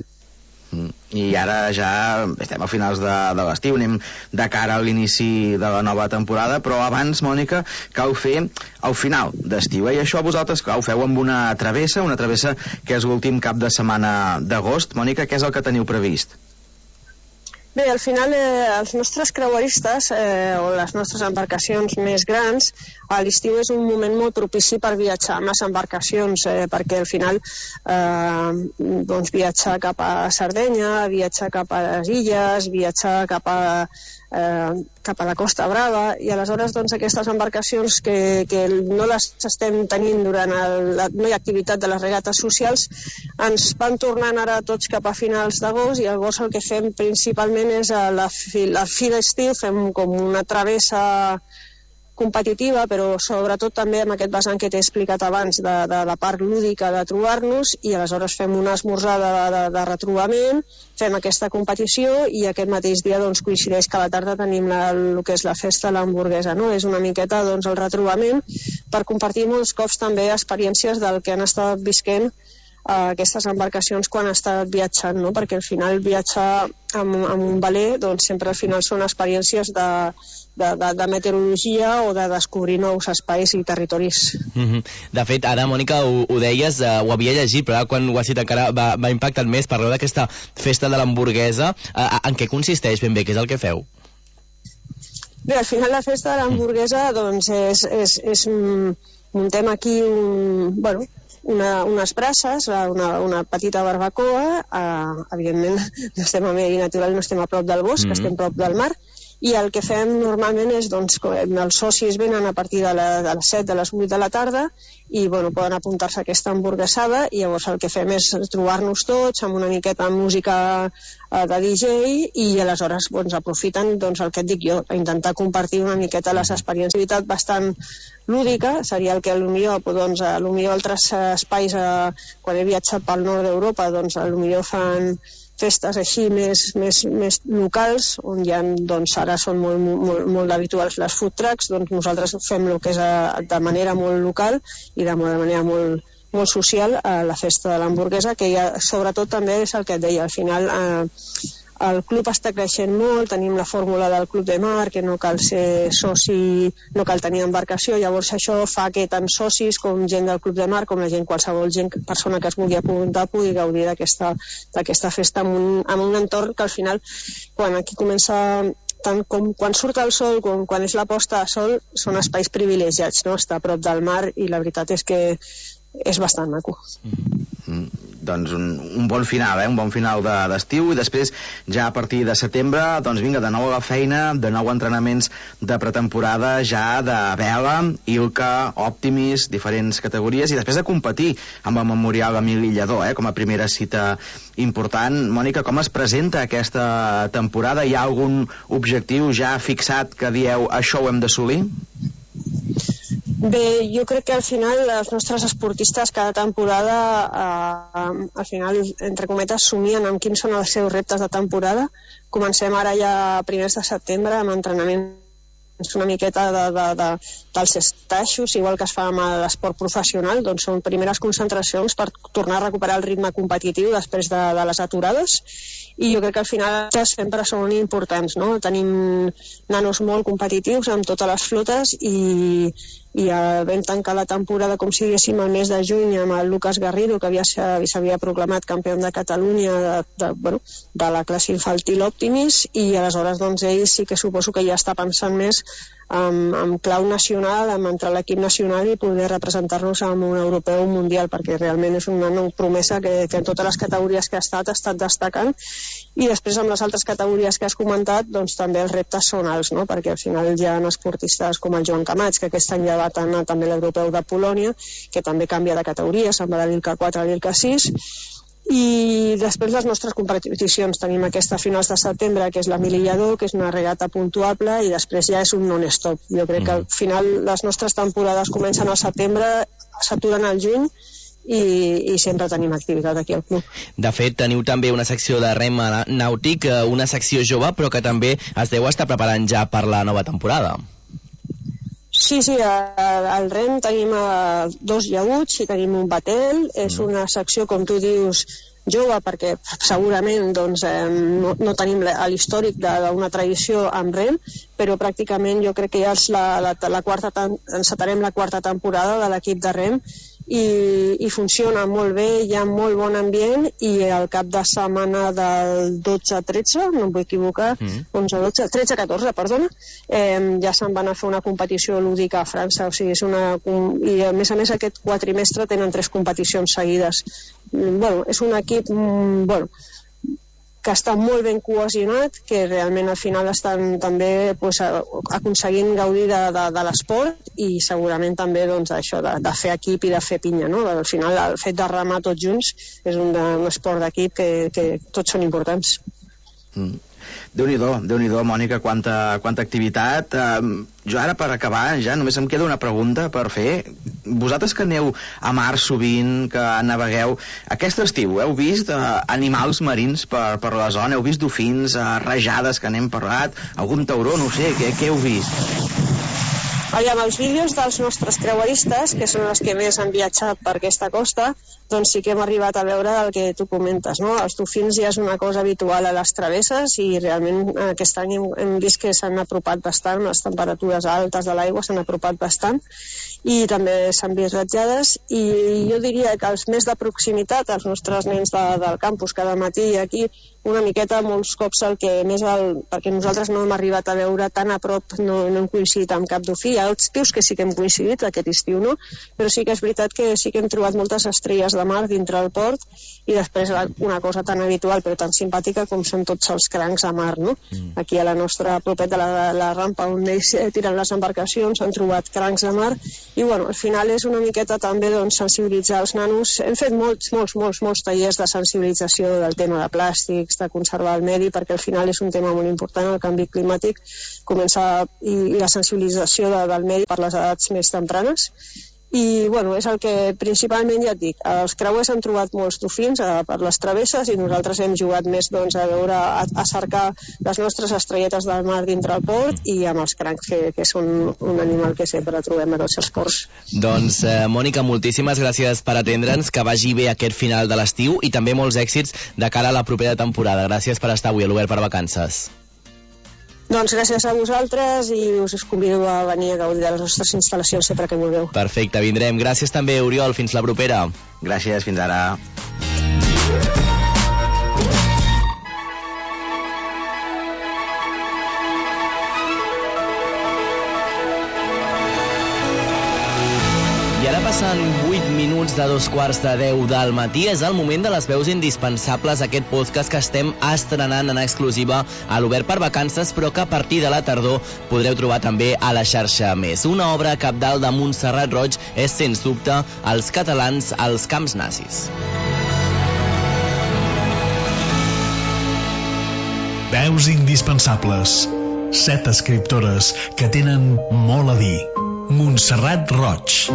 I ara ja estem a finals de l'estiu, anem de cara a l'inici de la nova temporada, però abans, Mònica, cal fer el final d'estiu, i això vosaltres, clar, ho feu amb una travessa que és l'últim cap de setmana d'agost. Mònica, què és el que teniu previst? Bé, al final els nostres creueristes o les nostres embarcacions més grans, a l'estiu és un moment molt propici per viatjar amb les embarcacions, perquè al final viatjar cap a Sardenya, viatjar cap a les illes, viatjar cap a la Costa Brava, i aleshores aquestes embarcacions que no les estem tenint no hi ha activitat de les regates socials, ens van tornant ara tots cap a finals d'agost, i llavors el que fem principalment és a la fi d'estiu fem com una travessa competitiva, però sobretot també amb aquest vessant que t'he explicat abans de la part lúdica de trobar-nos, i aleshores fem una esmorzada de retrobament, fem aquesta competició, i aquest mateix dia coincideix que a la tarda tenim el que és la festa de l'hamburguesa, no? És una miqueta el retrobament per compartir molts cops també experiències del que han estat visquent aquestes embarcacions quan han estat viatjant, no? Perquè al final viatjar amb un veler sempre al final són experiències de meteorologia o de descobrir nous espais i territoris. De fet, ara, Mònica, ho deies, ho havia llegit, però quan ho has dit encara m'ha impactat més. Parleu d'aquesta festa de l'hamburguesa. En què consisteix ben bé? Què és el que feu? Bé, al final la festa de l'hamburguesa és muntem aquí unes braces, una petita barbacoa, evidentment no estem a medi natural, no estem a prop del bosc, estem a prop del mar, i el que fem normalment és els socis venen a partir de les 7, de les 8 de la tarda, i poden apuntar-se a aquesta hamburguesada, i llavors el que fem és trobar-nos tots amb una miqueta de música de DJ, i aleshores aprofiten el que et dic jo, intentar compartir una miqueta les experiències bastant lúdica, seria el que potser altres espais, quan he viatjat pel nord d'Europa, potser fan festes així més locals, on hi ha, ara són molt habituals les food trucks, nosaltres fem el que és de manera molt local i de manera molt social a la festa de l'hamburguesa, que sobretot també és el que et deia, al final el club està creixent molt, tenim la fórmula del club de mar, que no cal ser soci, no cal tenir embarcació, llavors això fa que tant socis com gent del club de mar, com la gent, qualsevol persona que es vulgui apuntar, pugui gaudir d'aquesta festa amb un entorn que al final, quan aquí comença, tant com quan surt el sol com quan és la posta de sol, són espais privilegiats, no? Està a prop del mar, i la veritat és que és bastant maco. Doncs un bon final, un bon final d'estiu, i després ja a partir de setembre, vinga, de nou a la feina, de nou entrenaments de pretemporada, ja de vela, Ilka, Optimis, diferents categories, i després de competir amb el Memorial Emili Lledó, com a primera cita important. Mònica, com es presenta aquesta temporada? Hi ha algun objectiu ja fixat que dieu això ho hem d'assolir? Bé, jo crec que al final els nostres esportistes cada temporada al final, entre cometes, somien amb quins són els seus reptes de temporada. Comencem ara ja a primers de setembre amb entrenaments una miqueta dels estaixos, igual que es fa amb l'esport professional, són primeres concentracions per tornar a recuperar el ritme competitiu després de les aturades, i jo crec que al final sempre són importants, no? Tenim nanos molt competitius amb totes les flotes, i vam tancar la temporada, com si diguéssim, el mes de juny amb el Lucas Garrido, que s'havia proclamat campió de Catalunya de la classe infantil Optimis, i aleshores ell sí que suposo que ja està pensant més amb clau nacional, amb entrar a l'equip nacional i poder representar-nos en un europeu o un mundial, perquè realment és una promesa que en totes les categories que ha estat destacant. I després amb les altres categories que has comentat, doncs també els reptes són alts, no? Perquè al final hi ha esportistes com el Joan Camats, que aquest any ja va anar també a l'europeu de Polònia, que també canvia de categoria, se'n va de l'ILCA 4 a l'ILCA 6. I després les nostres competicions tenim aquesta a finals de setembre, que és la Milillador, que és una regata puntuable, i després ja és un non-stop. Jo crec que al final les nostres temporades comencen al setembre, s'aturen al juny, i sempre tenim activitat aquí al club. De fet, teniu també una secció de rem nàutic, una secció jove, però que també es deu estar preparant ja per la nova temporada. Sí, al rem tenim 2 llaguts i tenim un batel. És una secció, com tu dius, jove, perquè segurament doncs, no tenim l'històric d'una tradició amb rem, però pràcticament jo crec que ja encetarem la 4ª temporada de l'equip de rem i funciona molt bé, hi ha molt bon ambient, i al cap de setmana del 12-13, no em vull equivocar, 13-14, perdona, ja se'n van a fer una competició lúdica a França, o sigui, i a més aquest quatrimestre tenen 3 competicions seguides. És un equip que està molt ben cohesionat, que realment al final estan també aconseguint gaudir de l'esport, i segurament també això de fer equip i de fer pinya, no? Al final el fet de remar tots junts és un esport d'equip que tots són importants. Déu-n'hi-do, Mònica, quanta activitat. Jo ara, per acabar, ja només em queda una pregunta per fer. Vosaltres que aneu a mar sovint, que navegueu, aquest estiu heu vist animals marins per la zona? Heu vist dofins, rajades, que n'hem parlat, algun tauró, no ho sé, què heu vist? Amb els vídeos dels nostres creueristes, que són els que més han viatjat per aquesta costa, doncs sí que hem arribat a veure el que tu comentes, no? Els dofins ja és una cosa habitual a les travesses, i realment aquest any hem vist que s'han apropat bastant, les temperatures altes de l'aigua s'han apropat bastant, i també s'han vist ratllades. I jo diria que els més de proximitat, els nostres nens del campus cada matí aquí, una miqueta molts cops perquè nosaltres no hem arribat a veure tan a prop, no hem coincidit amb cap dofí. Hi ha estius que sí que hem coincidit, aquest estiu no, però sí que és veritat que sí que hem trobat moltes estrelles de mar dintre del port, i després una cosa tan habitual però tan simpàtica com són tots els crancs a mar, no? Aquí a la nostra propet de la rampa on ells tiren les embarcacions han trobat crancs a mar, i al final és una miqueta també sensibilitzar els nanos. Hem fet molts tallers de sensibilització del tema de plàstics, de conservar el medi, perquè al final és un tema molt important, el canvi climàtic, i la sensibilització del medi per les edats més tempranes. I és el que principalment, ja et dic, els creuers han trobat molts dofins per les travesses, i nosaltres hem jugat més a cercar les nostres estrelletes del mar dintre el port, i amb els crancs, que són un animal que sempre trobem a tots els ports. Doncs, Mònica, moltíssimes gràcies per atendre'ns, que vagi bé aquest final de l'estiu, i també molts èxits de cara a la propera temporada. Gràcies per estar avui a l'Obert per Vacances. Doncs gràcies a vosaltres, i us convido a venir a gaudir de les nostres instal·lacions sempre que vulgueu. Perfecte, vindrem. Gràcies també, Oriol. Fins la propera. Gràcies, fins ara. Passen 8 minuts de 2:15 del matí. És el moment de les veus indispensables, aquest podcast que estem estrenant en exclusiva a l'Obert per Vacances, però que a partir de la tardor podreu trobar també a la xarxa Més. Una obra cabdal de Montserrat Roig és, sens dubte, Els catalans als camps nazis. Veus indispensables. 7 escriptores que tenen molt a dir. Montserrat Roig.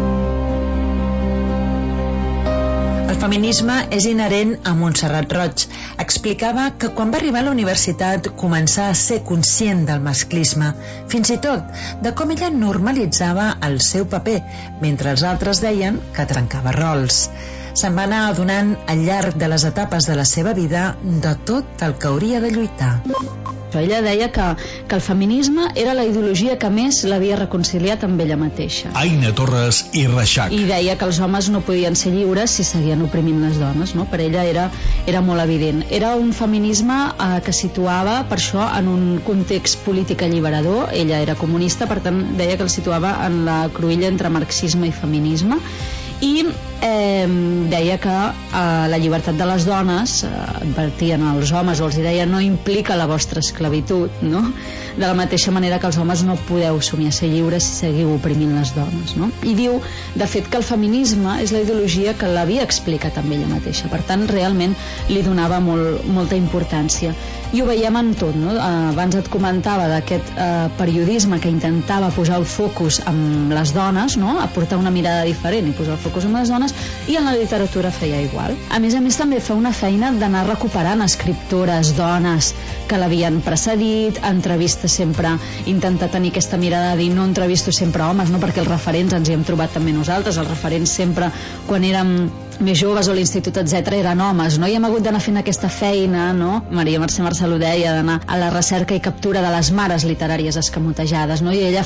El feminisme és inherent a Montserrat Roig. Explicava que quan va arribar a la universitat començà a ser conscient del masclisme, fins i tot de com ella normalitzava el seu paper, mentre els altres deien que trencava rols. Se'n va anar adonant al llarg de les etapes de la seva vida de tot el que hauria de lluitar. Ella deia que el feminisme era la ideologia que més l'havia reconciliat amb ella mateixa. Aina Torres i Reixac. I deia que els homes no podien ser lliures si seguien oprimint les dones, no? Per ella era molt evident. Era un feminisme que situava, per això, en un context polític alliberador. Ella era comunista, per tant, deia que el situava en la cruïlla entre marxisme i feminisme. I deia que la llibertat de les dones, advertien als homes o els deia, no implica la vostra esclavitud, no? De la mateixa manera que els homes no podeu somiar ser lliures si seguiu oprimint les dones, no? I diu, de fet, que el feminisme és la ideologia que l'havia explicat amb ella mateixa, per tant, realment li donava molta importància. I ho veiem en tot, no? Abans et comentava d'aquest periodisme que intentava posar el focus en les dones, no? Aportar una mirada diferent i posar el focus en les dones, i en la literatura feia igual. A més, també fa una feina d'anar recuperant escriptores, dones que l'havien precedit, entrevistes sempre, intentar tenir aquesta mirada de dir no entrevisto sempre homes, no? Perquè els referents ens hi hem trobat també nosaltres, els referents sempre quan érem més joves o l'institut, etc., eren homes, no? I hem hagut d'anar fent aquesta feina, no? Maria Mercè Marçal ho deia, d'anar a la recerca i captura de les mares literàries escamotejades, no? I ella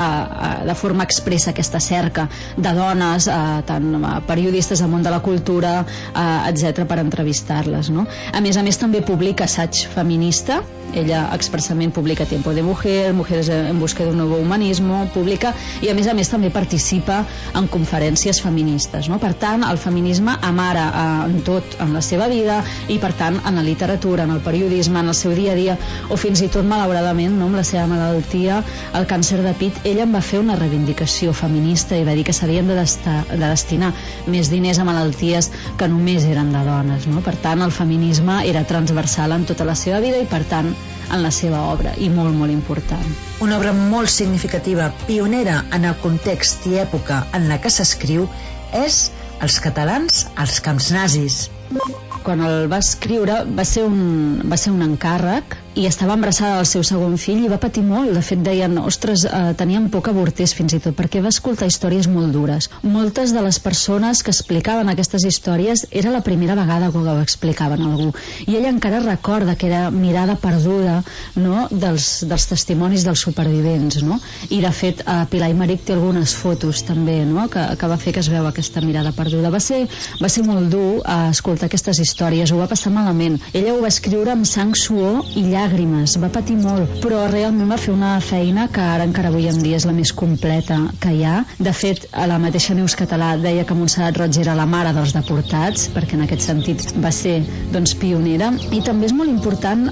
fa de forma expressa aquesta cerca de dones, tant periodistes del món de la cultura, etc., per entrevistar-les, no? A més, també publica assaig feminista. Ella expressament publica Tiempo de Mujer, Mujeres en busca d'un nuevo humanismo, publica, i a més també participa en conferències feministes, no? Per tant, el feminisme amara en tot en la seva vida i, per tant, en la literatura, en el periodisme, en el seu dia a dia, o fins i tot, malauradament, no? Amb la seva malaltia, el càncer de pit, ella en va fer una reivindicació feminista i va dir que s'havien de destinar més diners a malalties que només eren de dones, no? Per tant, el feminisme era transversal en tota la seva vida i, per tant, en la seva obra, i molt, molt important. Una obra molt significativa, pionera en el context i època en la que s'escriu, és Els catalans als camps nazis. Quan el va escriure va ser un encàrrec i estava embarassada del seu segon fill i va patir molt. De fet, deien, ostres, tenien por que avortés fins i tot, perquè va escoltar històries molt dures. Moltes de les persones que explicaven aquestes històries era la primera vegada que ho explicaven a algú. I ella encara recorda que era mirada perduda, no?, dels testimonis dels supervivents, no? I, de fet, Pilar Aymerich té algunes fotos també, no?, que va fer que es veu aquesta mirada perduda. Va ser molt dur escoltar aquestes històries, ho va passar malament. Ella ho va escriure amb sang, suor i llàgrimes, va patir molt, però realment va fer una feina que ara encara avui en dia és la més completa que hi ha. De fet, a la mateixa Neus Català deia que Montserrat Roig era la mare dels deportats, perquè en aquest sentit va ser, doncs, pionera, i també és molt important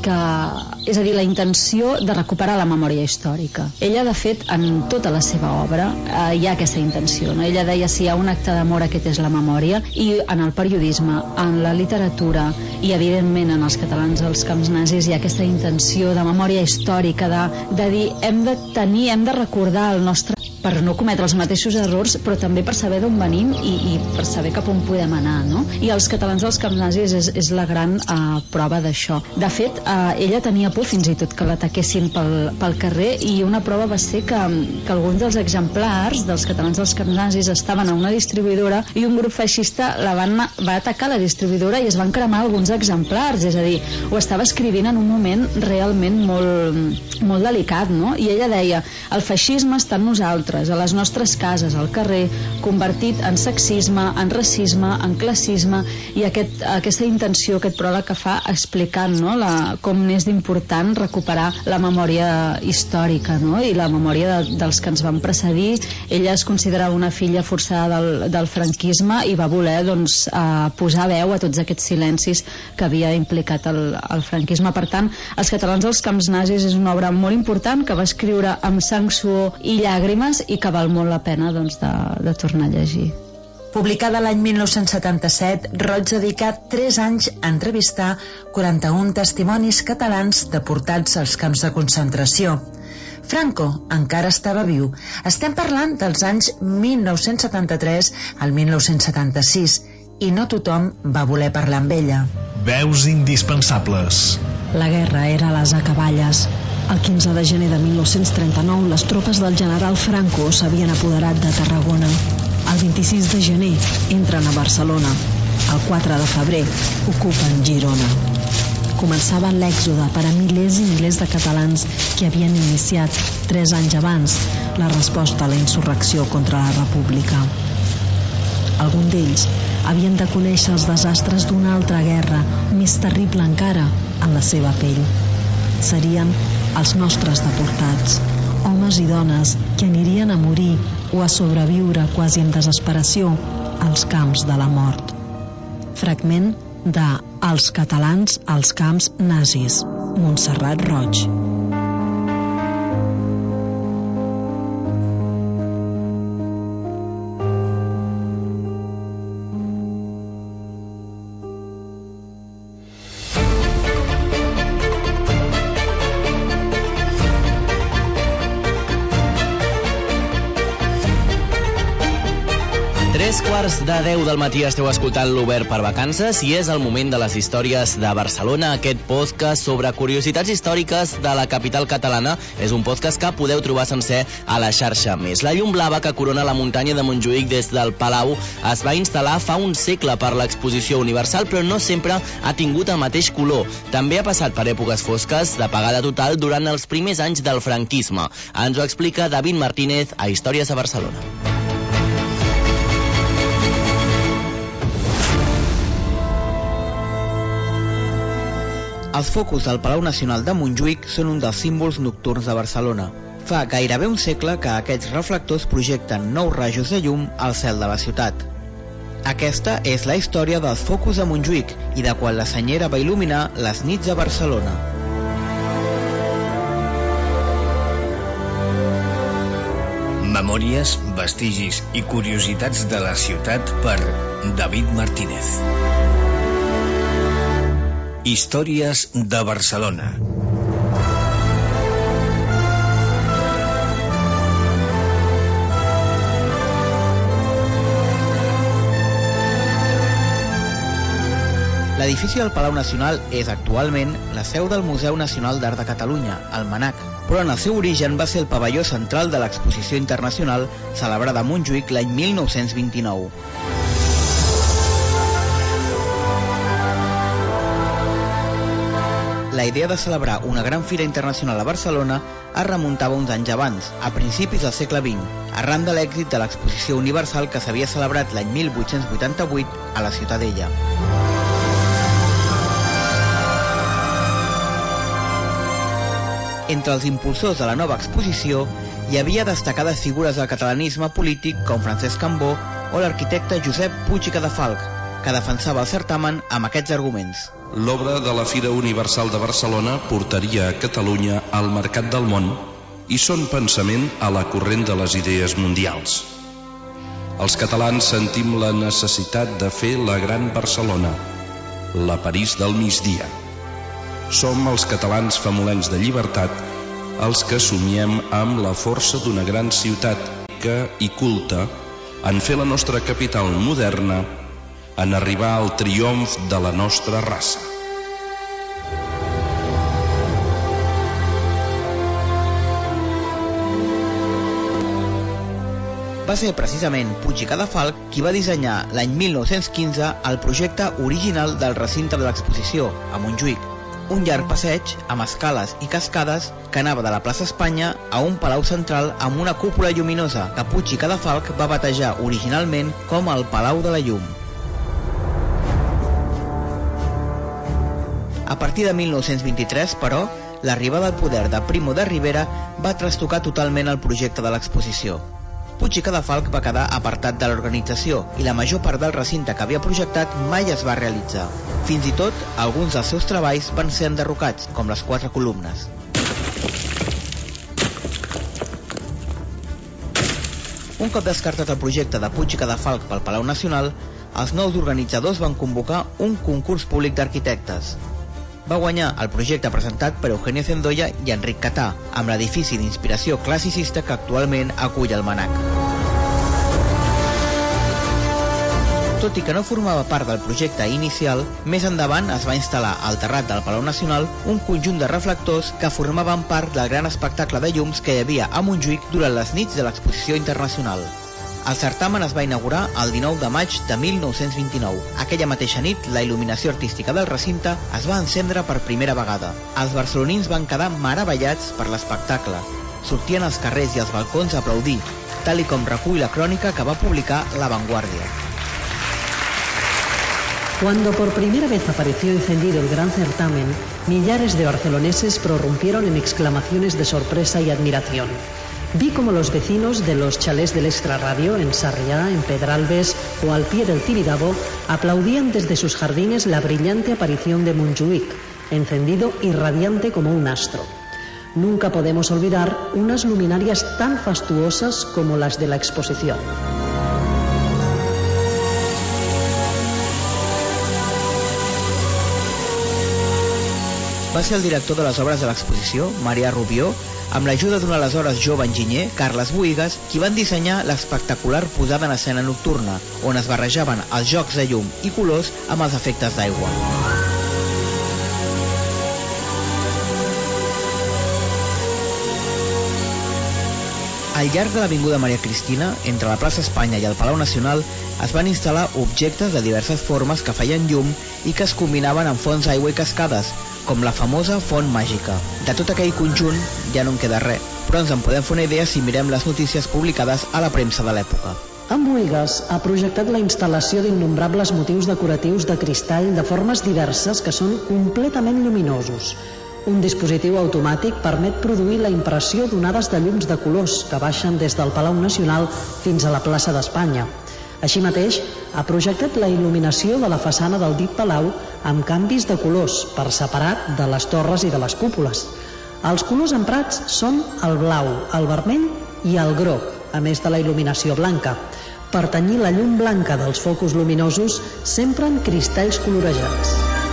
és a dir, la intenció de recuperar la memòria històrica. Ella, de fet, en tota la seva obra hi ha aquesta intenció, no? Ella deia, si hi ha un acte d'amor, aquest és la memòria, i en el periodisme, en la literatura i, evidentment, en els catalans als camps nazis hi ha aquesta intenció de memòria històrica, de dir, hem de recordar el nostre, per no cometre els mateixos errors, però també per saber d'on venim i per saber cap on podem anar, no? I els catalans als camps nazis és la gran prova d'això. De fet, ella tenia por fins i tot que l'ataquessin pel carrer, i una prova va ser que alguns dels exemplars dels catalans als camps nazis estaven a una distribuïdora i un grup feixista va atacar la distribuïdora i es van cremar alguns exemplars, és a dir, ho estava escrivint en un moment realment molt delicat, no? I ella deia, el feixisme està en nosaltres, a les nostres cases, al carrer, convertit en sexisme, en racisme, en classisme, i aquesta intenció, aquest pròleg que fa explicant, no?, com n'és d'important recuperar la memòria històrica, no?, i la memòria dels que ens van precedir. Ella es considerava una filla forçada del franquisme i va voler, doncs, posar veu a tots aquests silencis que havia implicat el franquisme. Per tant, Els catalans als camps nazis és una obra molt important que va escriure amb sang, suor i llàgrimes i que val molt la pena, doncs, de tornar a llegir. Publicada l'any 1977, Roig dedicà 3 anys a entrevistar 41 testimonis catalans deportats als camps de concentració. Franco encara estava viu. Estem parlant dels anys 1973 al 1976 i no tothom va voler parlar amb ella. Veus indispensables. La guerra era a les acaballes. El 15 de gener de 1939, les tropes del general Franco s'havien apoderat de Tarragona. El 26 de gener entren a Barcelona. El 4 de febrer ocupen Girona. començava l'èxode per a milers i milers de catalans que havien iniciat 3 anys abans la resposta a la insurrecció contra la República. Alguns d'ells havien de conèixer els desastres d'una altra guerra, més terrible encara, en la seva pell. Serien els nostres deportats, homes i dones que anirien a morir o a sobreviure quasi en desesperació als camps de la mort. Fragment de Els catalans als camps nazis, Montserrat Roig. De 10 del matí esteu escoltant l'Obert per Vacances i és el moment de les històries de Barcelona, aquest podcast sobre curiositats històriques de la capital catalana. És un podcast que podeu trobar sencer a la xarxa Més. La llum blava que corona la muntanya de Montjuïc des del Palau es va instal·lar fa un segle per l'Exposició Universal, però no sempre ha tingut el mateix color. També ha passat per èpoques fosques d'apagada total durant els primers anys del franquisme. Ens ho explica David Martínez a Històries de Barcelona. Els focus del Palau Nacional de Montjuïc són un dels símbols nocturns de Barcelona. Fa gairebé un segle que aquests reflectors projecten nous rajos de llum al cel de la ciutat. Aquesta és la història dels focus de Montjuïc i de quan la senyera va il·luminar les nits de Barcelona. Memòries, vestigis i curiositats de la ciutat per David Martínez. Històries de Barcelona. L'edifici del Palau Nacional és actualment la seu del Museu Nacional d'Art de Catalunya, el MNAC, però en el seu origen va ser el pavelló central de l'Exposició Internacional celebrada a Montjuïc l'any 1929. La idea de celebrar una gran fira internacional a Barcelona es remuntava uns anys abans, a principis del segle XX, arran de l'èxit de l'Exposició Universal que s'havia celebrat l'any 1888 a la Ciutadella. Entre els impulsors de la nova exposició hi havia destacades figures del catalanisme polític com Francesc Cambó o l'arquitecte Josep Puig i Cadafalch, que defensava el certamen amb aquests arguments. L'obra de la Fira Universal de Barcelona portaria a Catalunya al mercat del món i són pensament a la corrent de les idees mundials. Els catalans sentim la necessitat de fer la gran Barcelona, la París del migdia. Som els catalans famolencs de llibertat, els que somiem amb la força d'una gran ciutat rica i culta en fer la nostra capital moderna, en arribar al triomf de la nostra raça. Va ser precisament Puig i Cadafalch qui va dissenyar l'any 1915 el projecte original del recinte de l'exposició, a Montjuïc, un llarg passeig amb escales i cascades que anava de la plaça Espanya a un palau central amb una cúpula lluminosa que Puig i Cadafalch va batejar originalment com el Palau de la Llum. A partir de 1923, però, l'arribada al poder de Primo de Rivera va trastocar totalment el projecte de l'exposició. Puig i Cadafalch va quedar apartat de l'organització i la major part del recinte que havia projectat mai es va realitzar. Fins i tot, alguns dels seus treballs van ser enderrocats, com les 4 columnes. Un cop descartat el projecte de Puig i Cadafalch pel Palau Nacional, els nous organitzadors van convocar un concurs públic d'arquitectes. Va guanyar el projecte presentat per Eugenio Zendoya i Enric Catà, amb l'edifici d'inspiració classicista que actualment acull el MNAC. Tot i que no formava part del projecte inicial, més endavant es va instal·lar al terrat del Palau Nacional un conjunt de reflectors que formaven part del gran espectacle de llums que hi havia a Montjuïc durant les nits de l'Exposició Internacional. El certamen es va inaugurar el 19 de maig de 1929. Aquella mateixa nit, la il·luminació artística del recinte es va encendre per primera vegada. Els barcelonins van quedar meravellats per l'espectacle. Sortien als carrers i als balcons a aplaudir, tal com recull la crònica que va publicar La Vanguardia. Cuando por primera vez apareció encendido el gran certamen, millares de barceloneses prorrumpieron en exclamaciones de sorpresa y admiración. Vi como los vecinos de los chalés del Extrarradio, en Sarriá, en Pedralbes o al pie del Tibidabo, aplaudían desde sus jardines la brillante aparición de Montjuïc, encendido y radiante como un astro. Nunca podemos olvidar unas luminarias tan fastuosas como las de la exposición. Va ser el director de les obres de l'exposició, Marià Rubió, amb l'ajuda d'un aleshores jove enginyer, Carles Boïgues, qui van dissenyar l'espectacular posada en escena nocturna, on es barrejaven els jocs de llum i colors amb els efectes d'aigua. Al llarg de l'avinguda Maria Cristina, entre la plaça Espanya i el Palau Nacional, es van instal·lar objectes de diverses formes que feien llum i que es combinaven amb fonts d'aigua i cascades, com la famosa font màgica. De tot aquell conjunt ja no en queda res, però ens en podem fer una idea si mirem les notícies publicades a la premsa de l'època. En Boïgues ha projectat la instal·lació d'innombrables motius decoratius de cristall de formes diverses que són completament lluminosos. Un dispositiu automàtic permet produir la impressió d'onades de llums de colors que baixen des del Palau Nacional fins a la plaça d'Espanya. Així mateix, ha projectat la il·luminació de la façana del dit palau amb canvis de colors per separat de les torres i de les cúpules. Els colors emprats són el blau, el vermell i el groc, a més de la il·luminació blanca. Per tenyir la llum blanca dels focus luminosos s'empren cristalls colorejats.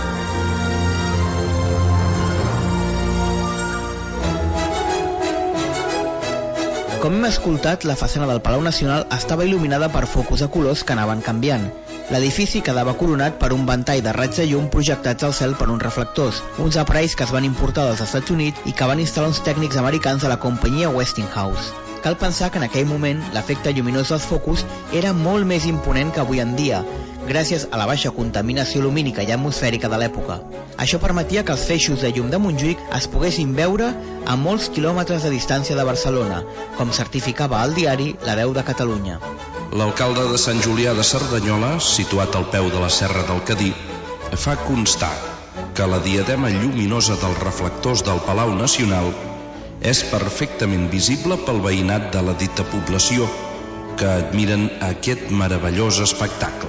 Com hem escoltat, la façana del Palau Nacional estava il·luminada per focus de colors que anaven canviant. L'edifici quedava coronat per un ventall de raigs de llum projectats al cel per uns reflectors, uns aparells que es van importar dels Estats Units i que van instal·lar uns tècnics americans de la companyia Westinghouse. Cal pensar que en aquell moment l'efecte lluminós dels focus era molt més imponent que avui en dia, gràcies a la baixa contaminació lumínica i atmosfèrica de l'època. Això permetia que els feixos de llum de Montjuïc es poguessin veure a molts quilòmetres de distància de Barcelona, com certificava el diari La Veu de Catalunya. L'alcalde de Sant Julià de Cerdanyola, situat al peu de la Serra del Cadí, fa constar que la diadema lluminosa dels reflectors del Palau Nacional és perfectament visible pel veïnat de la dita població, que admiren aquest meravellós espectacle.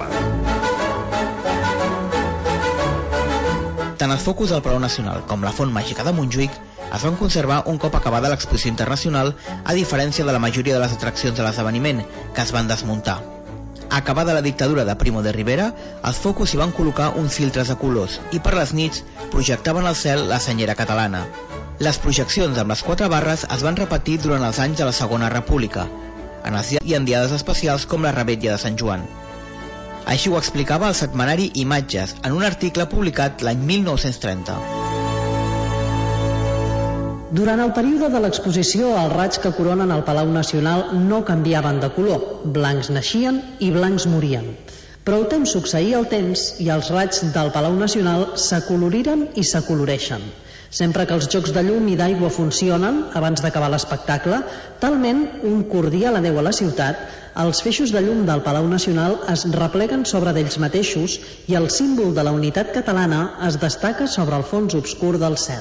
Tant els focus del Palau Nacional com la font màgica de Montjuïc es van conservar un cop acabada l'exposició internacional, a diferència de la majoria de les atraccions de l'esdeveniment, que es van desmuntar. Acabada la dictadura de Primo de Rivera, els focus hi van col·locar uns filtres de colors i per les nits projectaven al cel la senyera catalana. Les projeccions amb les 4 barres es van repetir durant els anys de la Segona República, i en diades especials com la Revetlla de Sant Joan. Així ho explicava el setmanari Imatges en un article publicat l'any 1930. Durant el període de l'exposició, els raigs que coronen el Palau Nacional no canviaven de color. Blancs naixien i blancs morien. Però el temps succeïa el temps i els raigs del Palau Nacional s'acoloriren i s'acoloreixen. Sempre que els jocs de llum i d'aigua funcionen, abans d'acabar l'espectacle, talment un cordial adeu a la ciutat, els feixos de llum del Palau Nacional es repleguen sobre d'ells mateixos i el símbol de la unitat catalana es destaca sobre el fons obscur del cel.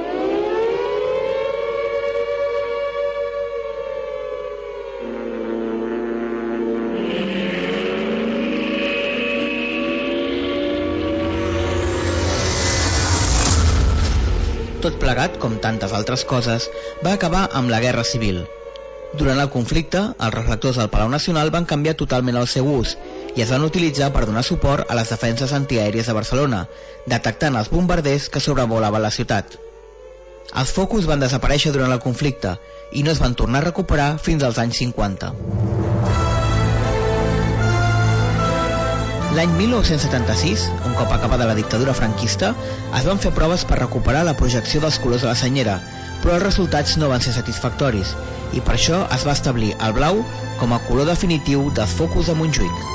Tot plegat, com tantes altres coses, va acabar amb la Guerra Civil. Durant el conflicte, els reflectors del Palau Nacional van canviar totalment el seu ús i es van utilitzar per donar suport a les defenses antiaèries de Barcelona, detectant els bombarders que sobrevolaven la ciutat. Els focus van desaparèixer durant el conflicte i no es van tornar a recuperar fins als anys 50. L'any 1976, un cop acabada la dictadura franquista, es van fer proves per recuperar la projecció dels colors de la senyera, però els resultats no van ser satisfactoris, i per això es va establir el blau com a color definitiu dels focus de Montjuïc.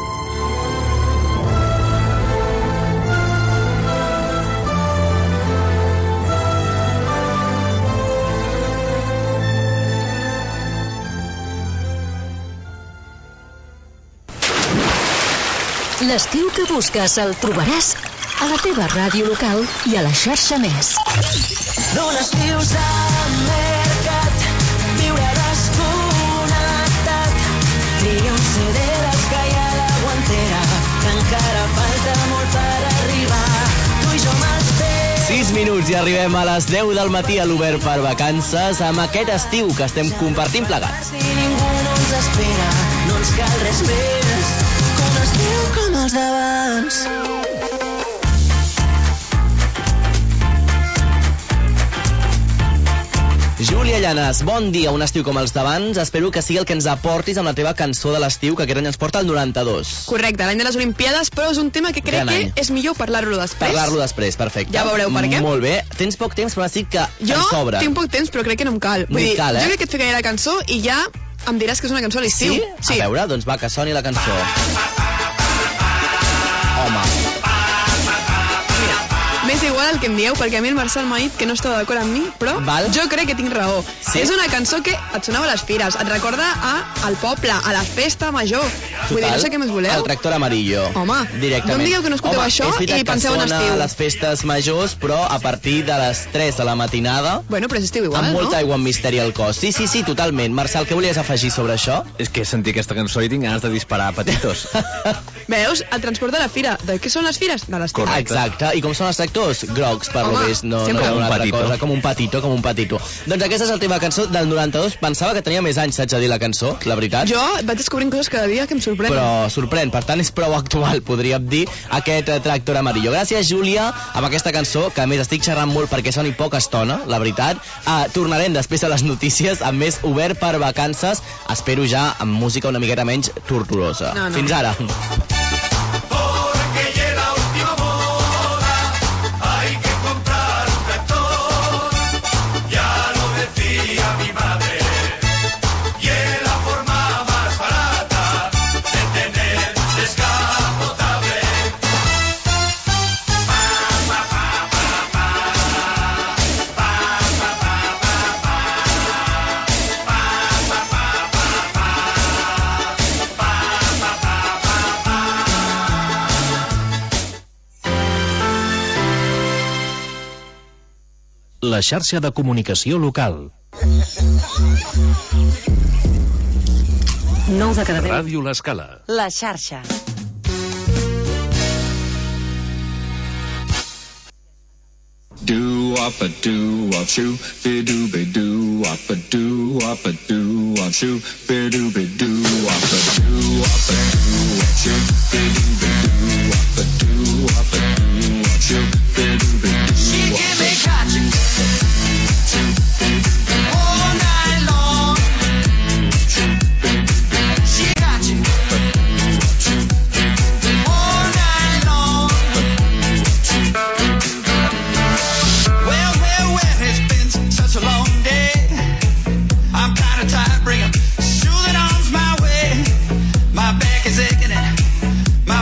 L'estiu que busques el trobaràs a la teva ràdio local i a la xarxa Més. D'un estiu al mercat, viure desconnectat. Tria un CD dels que hi ha a la guantera, que encara falta molt per arribar. Tu i jo me'ls fem. 6 minuts i arribem a les 10 del matí a l'Obert per Vacances amb aquest estiu que estem compartint plegats. Si ningú no ens espera, no ens cal res més. Un estiu com els d'abans. Júlia Llanes, bon dia, un estiu com els d'abans. Espero que sigui el que ens aportis amb la teva cançó de l'estiu, que aquest any ens porta al 92. Correcte, l'any de les Olimpiades, però és un tema que crec que és millor parlar-lo després. Parlar-lo després, perfecte. Ja veureu per què. Molt bé. Tens poc temps, però sí que ens sobra. Jo tinc poc temps, però crec que no em cal. No em cal, Jo crec que et ficaré la cançó i ja em diràs que és una cançó a l'estiu. Sí? A veure, doncs va, que soni la cançó. Home. M'és igual el que em dieu, perquè a mi el Marçal m'ha dit que no estava d'acord amb mi, però jo crec que tinc raó. Sí? És una cançó que et sonava a les fires, et recorda al poble, a la festa major. Vull dir, no sé què més voleu. El tractor amarillo. Home, directament. no em digueu que no escolteu això i penseu en estiu. És veritat que sona a les festes majors, però a partir de les 3 de la matinada... Bueno, però és estiu igual, amb molta aigua amb misteri al cos. Sí, totalment. Marçal, què volies afegir sobre això? És que sentir aquesta cançó i tinc ganes de disparar petitos. Veus? El transport de la fira. De què són les fires? De l'estiu. Exacte. I com són els tractors? Grocs, per lo més. No hi ha una altra cosa. Com un patito. Doncs aquesta és la teva cançó del 92. Pensava que tenia més anys, saps a dir, la cançó, la veritat. Jo vaig descobrint coses cada dia que em sorprenen. Però sorprèn, per tant és prou actual, podríem dir, aquest tractor amarillo. Gràcies, Júlia, amb aquesta cançó, que a més estic xerrant molt perquè soni poca estona, la veritat. Tornarem després de les notícies amb més Obert per Vacances. Espero ja amb música una miqueta menys torturosa. Fins ara. La xarxa de comunicació local. 9 de cada 10. Ràdio L'Escala. La xarxa. Do-wop a do-wop-shoo, be-doo-be-doo-wop a do-wop-a-doo-wop-shoo, be-doo-be-doo-wop-a-doo-wop-a-doo-wop-shoo, be-doo-be-doo-wop-a-doo-wop-a-doo-wop-shoo, be-doo-be-doo-wop-a-doo. She give me gotcha all night long. She got you all night long. Well, it's been such a long day. I'm kinda tired, bring 'em soothing arms my way. My back is aching and my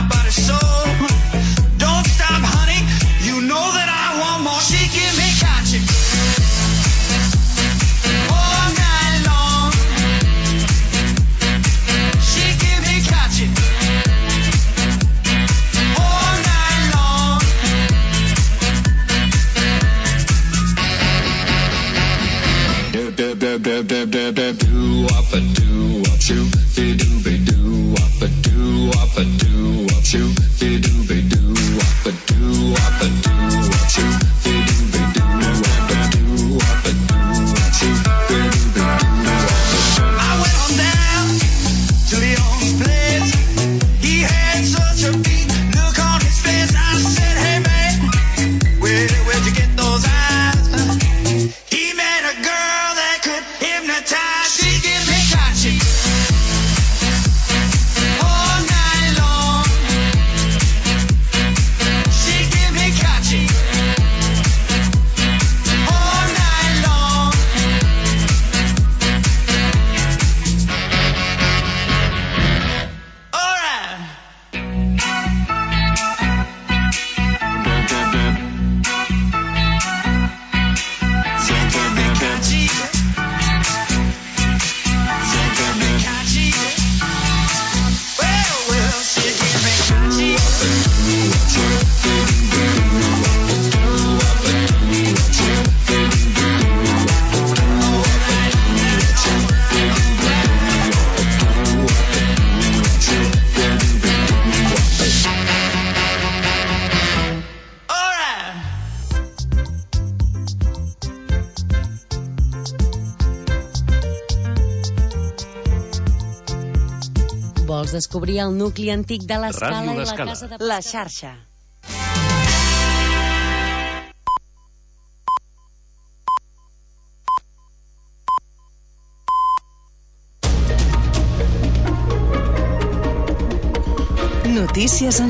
Vols descobrir el nucli antic de l'Escala Ràdio i la l'Escala. casa de... La xarxa. Notícies en